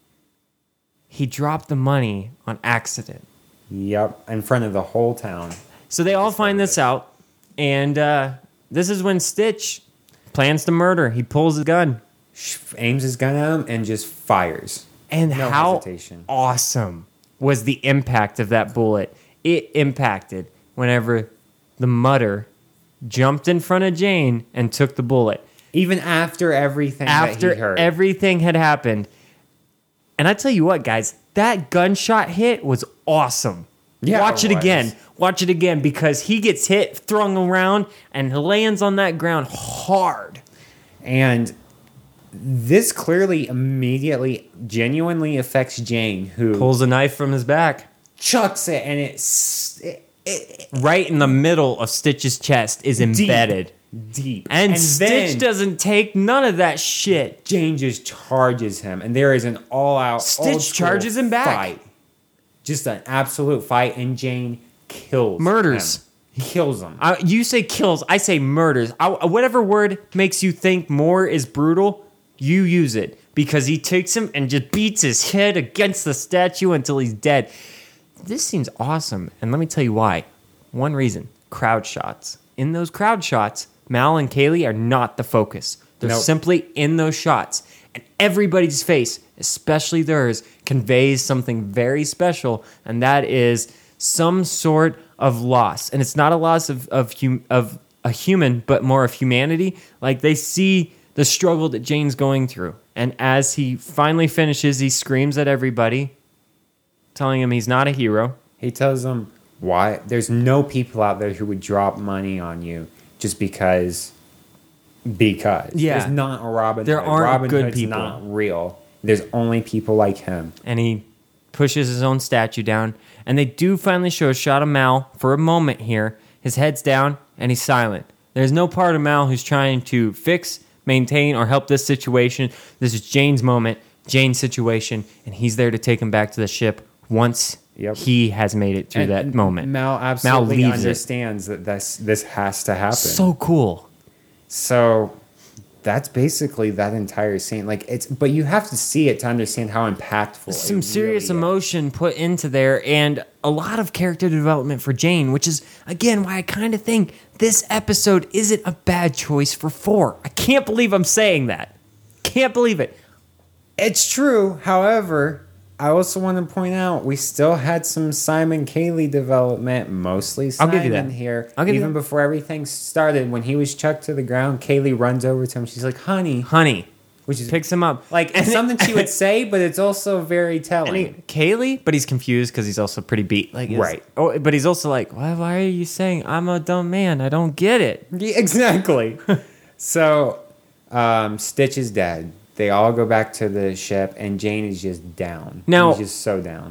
he dropped the money on accident. Yep, in front of the whole town. So they all find this out, and uh, this is when Stitch plans to murder. He pulls his gun. Sh- Aims his gun at him and just fires. And No how hesitation. awesome was the impact of that bullet? It impacted whenever the Mutter jumped in front of Jane and took the bullet. Even after everything that he After heard. everything had happened. And I tell you what, guys, that gunshot hit was awesome. Yeah, Watch it it was. again. Watch it again because he gets hit, thrown around, and lands on that ground hard. And this clearly immediately genuinely affects Jane, who Pulls a knife from his back. chucks it, and it's it, it, Right in the middle of Stitch's chest is embedded. deep, deep. And, and Stitch then doesn't take none of that shit. Jane just charges him, and there is an all-out Stitch old school charges him back. fight. Just an absolute fight, and Jane kills Murders. him. Kills him. Uh, you say kills, I say murders. I, whatever word makes you think more is brutal, you use it. Because he takes him and just beats his head against the statue until he's dead. This seems awesome. And let me tell you why. One reason, crowd shots. In those crowd shots, Mal and Kaylee are not the focus. They're Nope. simply in those shots. And everybody's face, especially theirs, conveys something very special. And that is some sort of loss. And it's not a loss of, of, hum, of a human, but more of humanity. Like they see the struggle that Jane's going through. And as he finally finishes, he screams at everybody, telling him he's not a hero. He tells them why there's no people out there who would drop money on you just because because Yeah. there's not a Robin There Hood. aren't Robin good Hood's people. not real. There's only people like him. And he pushes his own statue down. And they do finally show a shot of Mal for a moment here. His head's down and he's silent. There's no part of Mal who's trying to fix, maintain, or help this situation. This is Jane's moment, Jane's situation, and he's there to take him back to the ship once Yep. he has made it through And that moment. Mal absolutely leaves it. understands that this this has to happen. So cool. So that's basically that entire scene. Like it's, but you have to see it to understand how impactful. Some it serious really is. emotion put into there and a lot of character development for Jane, which is, again, why I kind of think this episode isn't a bad choice for four. I can't believe I'm saying that. Can't believe it. It's true. However, I also want to point out we still had some Simon Kaylee development, mostly I'll Simon give you that. here. I'll give you Even that. before everything started, when he was chucked to the ground, Kaylee runs over to him. She's like, "Honey," Honey which is picks him up. like And it's it- something she would say, but it's also very telling. And he, Kaylee, but he's confused because he's also pretty beat. Like, it's- Right. Oh, but he's also like, why, why are you saying I'm a dumb man? I don't get it. Yeah, exactly. So, um, Stitch is dead. They all go back to the ship, and Jane is just down. Now- She's just so down.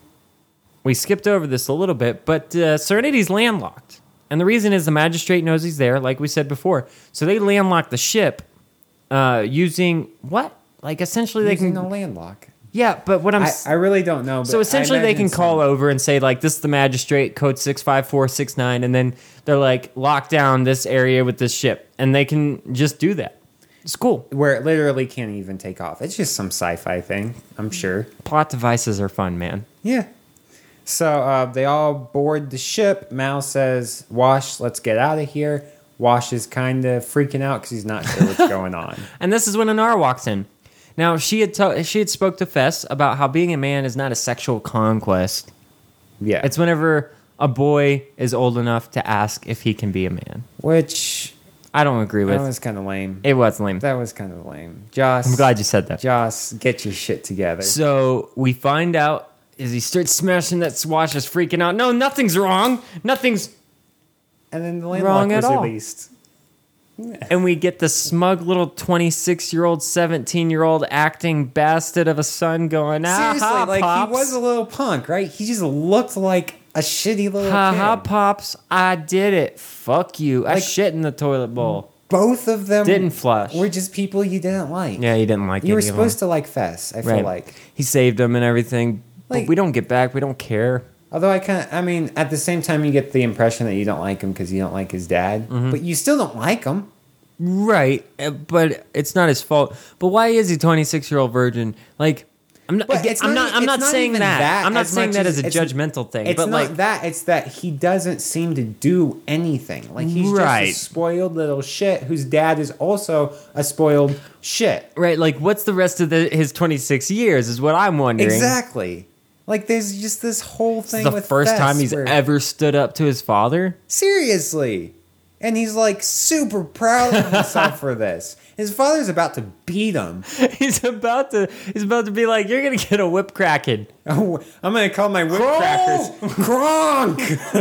We skipped over this a little bit, but uh, Serenity's landlocked. And the reason is the magistrate knows he's there, like we said before. So they landlock the ship uh, using what? Like essentially they Using can. a landlock. Yeah, but what I'm. I, s- I really don't know. But so essentially I they can imagine call some- over and say, like, this is the magistrate, code six five four six nine, and then they're like, lock down this area with this ship. And they can just do that. It's cool. where it literally can't even take off. It's just some sci-fi thing, I'm sure. Plot devices are fun, man. Yeah. So uh, they all board the ship. Mal says, "Wash, let's get out of here." Wash is kind of freaking out because he's not sure what's going on. And this is when Inara walks in. Now she had to- she had spoke to Fess about how being a man is not a sexual conquest. Yeah. It's whenever a boy is old enough to ask if he can be a man. Which I don't agree that with. was kind of lame. It was lame. That was kind of lame. Joss, I'm glad you said that. Joss, get your shit together. So we find out as he starts smashing that Swash is freaking out. No, nothing's wrong. Nothing's. And then the Wrong landlock at was all. released. And we get the smug little twenty-six year old, seventeen year old acting bastard of a son going, ah, Seriously, ha, like pops. he was a little punk, right? He just looked like a shitty little Ha kid. ha, pops! I did it. Fuck you! I Like- shit in the toilet bowl. Both of them Didn't flush. were just people you didn't like. Yeah, you didn't like. You were any of supposed them. to like Fess, I feel Right. like. He saved him and everything, Like- but we don't get back. We don't care. Although I kind of, I mean, at the same time, you get the impression that you don't like him because you don't like his dad, Mm-hmm. but you still don't like him. Right, uh, but it's not his fault. But why is he twenty-six year old virgin? Like, I'm not. But again, it's I'm not not. e- I'm it's not not saying even that. that I'm not as saying much that as as a it's- judgmental thing. It's but not like, that. It's that he doesn't seem to do anything. Like he's Right. just a spoiled little shit whose dad is also a spoiled shit. right? Like, what's the rest of the, his twenty-six years? Is what I'm wondering. Exactly. Like there's just this whole This thing. is the with first Fess time he's where- ever stood up to his father. Seriously. And he's like super proud of himself for this. His father's about to beat him. he's about to. He's about to be like, "You're gonna get a whip cracking." Oh, I'm gonna call my whip crackers Kronk.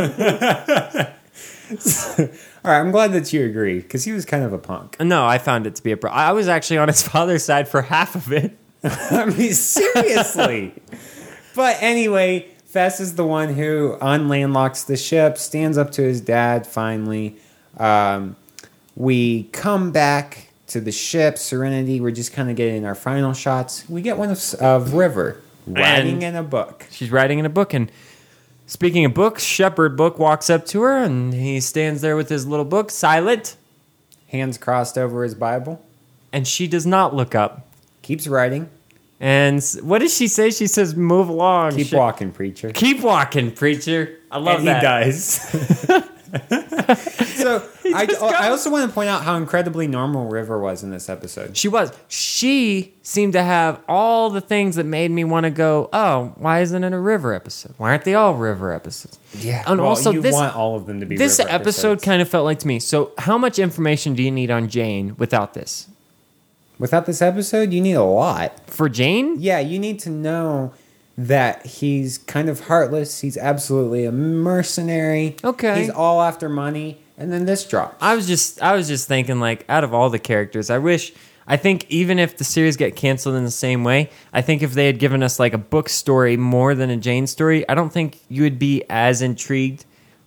All right, I'm glad that you agree because he was kind of a punk. No, I found it to be a. Pro- I was actually on his father's side for half of it. I mean, seriously. But anyway, Fess is the one who unlandlocks the ship, stands up to his dad finally. Um, we come back to the ship, Serenity. We're just kind of getting our final shots. We get one of, of River writing in a book. She's writing in a book, and speaking of books, Shepherd Book walks up to her, and he stands there with his little book, silent, Hands crossed over his Bible. and she does not look up. Keeps writing. And s- what does she say? She says, "Move along. Keep She- walking, preacher. Keep walking, preacher." I love and that. he does. So I, just I goes. also want to point out how incredibly normal River was in this episode. She was. She seemed to have all the things that made me want to go, oh, why isn't it a River episode? Why aren't they all River episodes? Yeah. And well, also, you this, want all of them to be this River episode episodes. kind of felt like to me. So, how much information do you need on Jane without this? Without this episode, you need a lot. For Jane? Yeah, you need to know that he's kind of heartless. He's absolutely a mercenary. Okay. He's all after money. And then this drops. I was just I was just thinking, like, out of all the characters, I wish I think even if the series get canceled in the same way, I think if they had given us like a book story more than a Jane story, I don't think you would be as intrigued.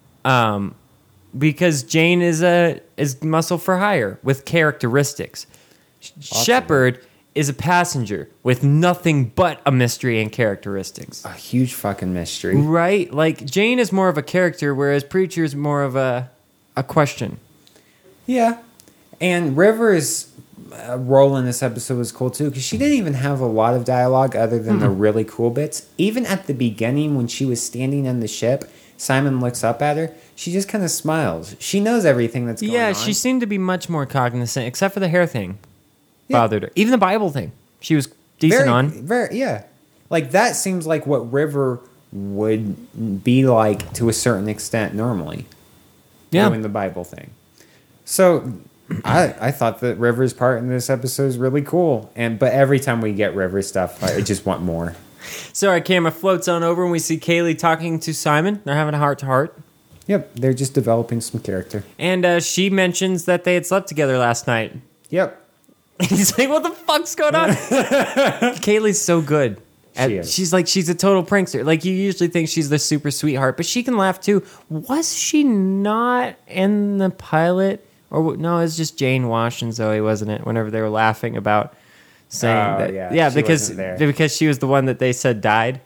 Um because Jane is a is muscle for hire with characteristics. Shepherd is a passenger with nothing but a mystery and characteristics. a huge fucking mystery. Right? Like Jane is more of a character, whereas Preacher is more of a a question. Yeah. And River's uh, role in this episode was cool too, because she didn't even have a lot of dialogue other than the really cool bits. Even at the beginning, when she was standing in the ship, Simon looks up at her. She just kind of smiles. She knows everything that's going Yeah, on. she seemed to be much more cognizant, except for the hair thing. Yeah. Bothered her. Even the Bible thing. She was decent very, on. Very, yeah. Like, that seems like what River would be like to a certain extent normally. Yeah. Doing the Bible thing. So, I I thought that River's part in this episode is really cool. And But every time we get River stuff, I just want more. So our camera floats on over and we see Kaylee talking to Simon. They're having a heart to heart. Yep, they're just developing some character. And uh, she mentions that they had slept together last night. Yep. He's like, what the fuck's going on? Kaylee's so good. At, She is. She's like, she's a total prankster. Like, you usually think she's the super sweetheart, but she can laugh too. Was she not in the pilot? Or w- no, it's just Jane Wash and Zoe, wasn't it? Whenever they were laughing about saying Oh, that. yeah, yeah she because, wasn't there. because she was the one that they said died.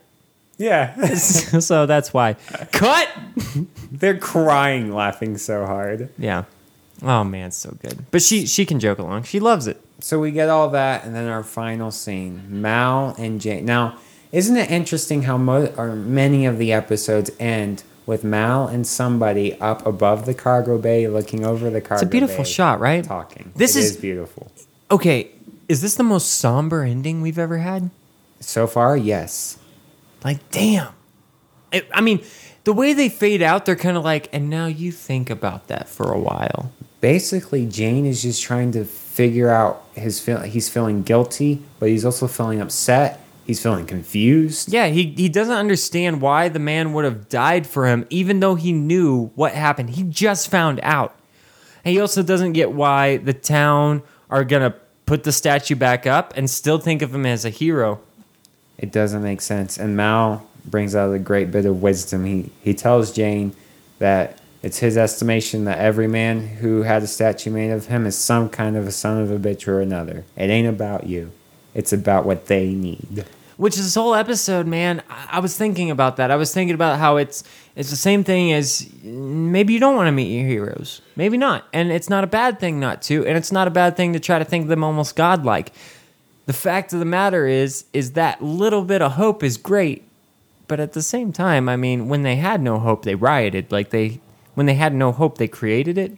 Yeah. So that's why. Cut! They're crying laughing so hard. Yeah. Oh, man, so good. But she, she can joke along. She loves it. So we get all that, and then our final scene, Mal and Jane. Now, isn't it interesting how mo- or many of the episodes end with Mal and somebody up above the cargo bay, looking over the cargo bay? It's a beautiful shot, right? Talking. This It is- is beautiful. Okay, is this the most somber ending we've ever had? So far, yes. Like, damn. I, I mean, the way they fade out, they're kind of like, and now you think about that for a while. Basically, Jane is just trying to figure out his feel. He's feeling guilty, but he's also feeling upset. He's feeling confused. Yeah, he, he doesn't understand why the man would have died for him, even though he knew what happened. He just found out. And he also doesn't get why the town are going to put the statue back up and still think of him as a hero. It doesn't make sense. And Mal brings out a great bit of wisdom. He he tells Jane that it's his estimation that every man who had a statue made of him is some kind of a son of a bitch or another. It ain't about you. It's about what they need. Which is this whole episode, man. I, I was thinking about that. I was thinking about how it's it's the same thing as maybe you don't want to meet your heroes. Maybe not. And it's not a bad thing not to. And it's not a bad thing to try to think them almost godlike. The fact of the matter is, is that little bit of hope is great. But at the same time, I mean, when they had no hope, they rioted. Like they, when they had no hope, they created it.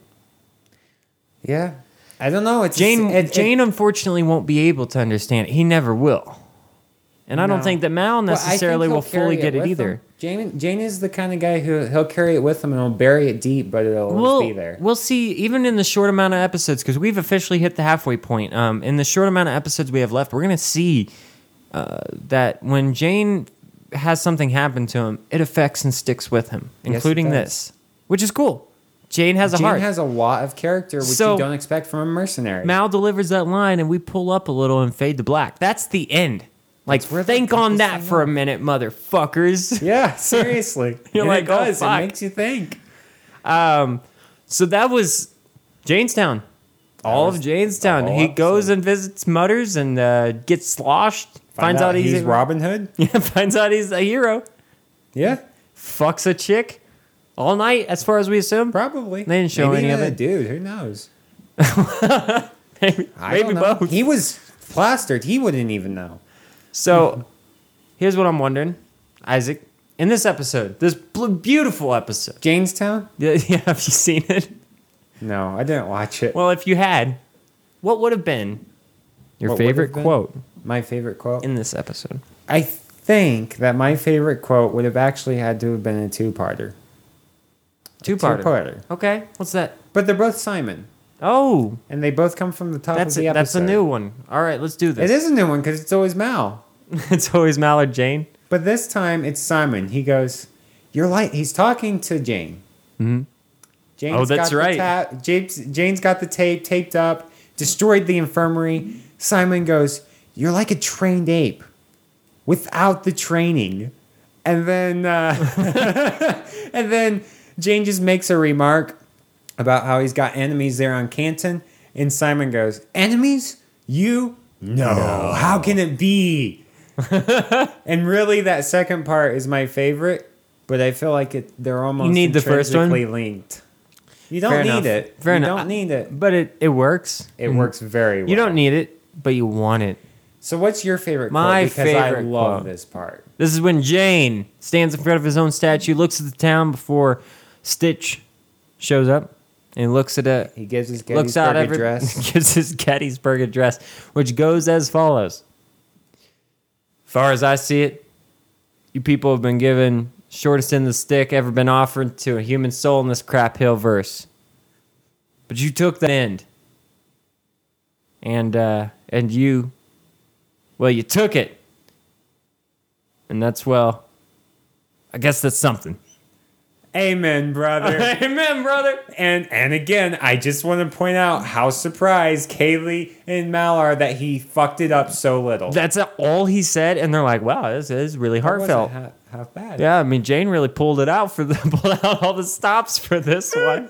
Yeah. I don't know. It's Jane, it- it- Jane unfortunately won't be able to understand it. He never will. And I don't No. think that Mal Well, I think necessarily he'll will fully carry get it with either. him. Jane, Jane is the kind of guy who he'll carry it with him and he'll bury it deep, but it'll always We'll, be there. we'll see, even in the short amount of episodes, because we've officially hit the halfway point. Um, in the short amount of episodes we have left, we're going to see uh, that when Jane has something happen to him, it affects and sticks with him, Yes, it including does. this, which is cool. Jane has a Jane heart. has a lot of character, which So- you don't expect from a mercenary. Mal delivers that line, and we pull up a little and fade to black. That's the end. Like, That's where they think got on this that thing for a from. minte, motherfuckers. Yeah, seriously. You're And like, it oh, does. fuck. It makes you think. Um, so that was Janestown. All was of Janestown. the whole He goes episode. and visits Mutters and uh, gets sloshed. Find finds out, he's, he's a, Robin Hood. Yeah, finds out he's a hero. Yeah, Fucks a chick all night, as far as we assume. probably. They didn't show Maybe any of even it. a Dude, who knows? maybe I maybe don't know. both. He was plastered. He wouldn't even know. So here's what I'm wondering, Isaac. In this episode, this bl- beautiful episode. Janestown? Yeah, yeah, have you seen it? No, I didn't watch it. Well, if you had, what would have been your What would favorite have been? quote My favorite quote? in this episode? I think that my favorite quote would have actually had to have been a two-parter. Two-parter. Two-parter. Okay, what's that? But they're both Simon, Oh, and they both come from the top that's of the it. That's episode. a new one. All right, let's do It this. is a new one because it's always Mal. It's always Mallard Jane. But this time it's Simon. He goes, "You're like." He's talking to Jane. Mhm. Jane's Oh, that's got right. The ta- Jane's, Jane's got the tape taped up, destroyed the infirmary. Simon goes, "You're like a trained ape without the training." And then, uh, and then Jane just makes a remark about how he's got enemies there on Canton. And Simon goes, "Enemies? You? No. How can it be?" And really, that second part is my favorite, but I feel like it, they're almost You need the first one? intrinsically linked. You don't Fair need enough. it. Fair you enough. don't need it. But it, it works. It Mhm. works very well. You don't need it, but you want it. So what's your favorite My quote? Because I favorite love quote. this part. This is when Jane stands in front of his own statue, looks at the town before Stitch shows up, and looks at it. He gives his Looks out Gettysburg every, address. gives his Gettysburg Address, which goes as follows. Far as I see it, you people have been given shortest end of the stick ever been offered to a human soul in this crap hill verse. But you took the end. And, uh, and you, well, you took it. And that's, well, I guess that's something. Amen, brother. Amen, brother. and and again, I just want to point out how surprised Kaylee and Mal are that he fucked it up so little. That's all he said, and they're like, "Wow, this is really That wasn't heartfelt." half, half bad. Yeah, I mean, Jane really pulled it out for the pulled out all the stops for this one.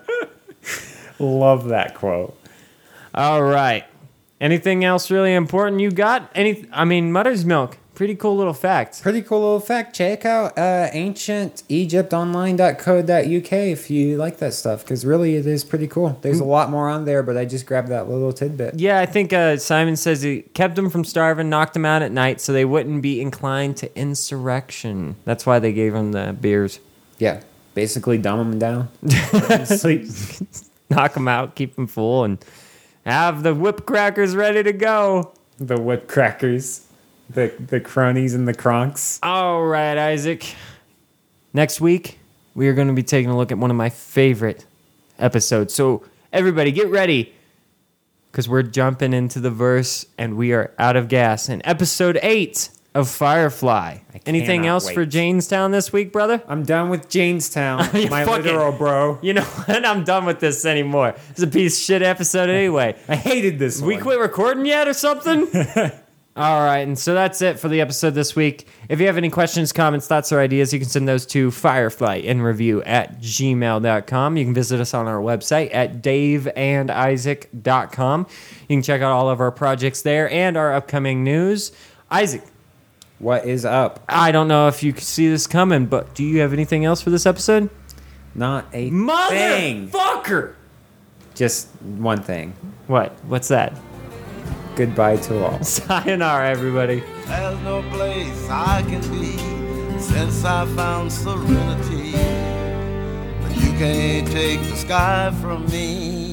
Love that quote. All right. Anything else really important you got? Any? I mean, Mother's Milk. Pretty cool little fact. Pretty cool little fact. Check out uh, ancient egypt online dot co dot u k if you like that stuff, because really it is pretty cool. There's a lot more on there, but I just grabbed that little tidbit. Yeah, I think uh, Simon says he kept them from starving, knocked them out at night, so they wouldn't be inclined to insurrection. That's why they gave them the beers. Yeah, basically dumb them down. Let them sleep. Knock them out, keep them full, and have the whip crackers ready to go. The whip crackers. The the cronies and the cronks. All right, Isaac. Next week, we are going to be taking a look at one of my favorite episodes. So, everybody, get ready, because we're jumping into the verse, and we are out of gas. In episode eight of Firefly. Anything cannot else wait. for Janestown this week, brother? I'm done with Janestown. You My fucking- literal bro. You know what? I'm done with this anymore. It's a piece of shit episode anyway. I hated this We one. quit recording yet or something? All right, and so that's it for the episode this week. If you have any questions, comments, thoughts, or ideas, you can send those to fireflyinreview at gmail dot com. You can visit us on our website at dave and isaac dot com. You can check out all of our projects there and our upcoming news. Isaac, What is up? I don't know if you can see this coming, but do you have anything else for this episode? Not a thing. Motherfucker! Just one thing. What? What's that? Goodbye to all. Sayonara, everybody. There's no place I can be since I found serenity. But you can't take the sky from me.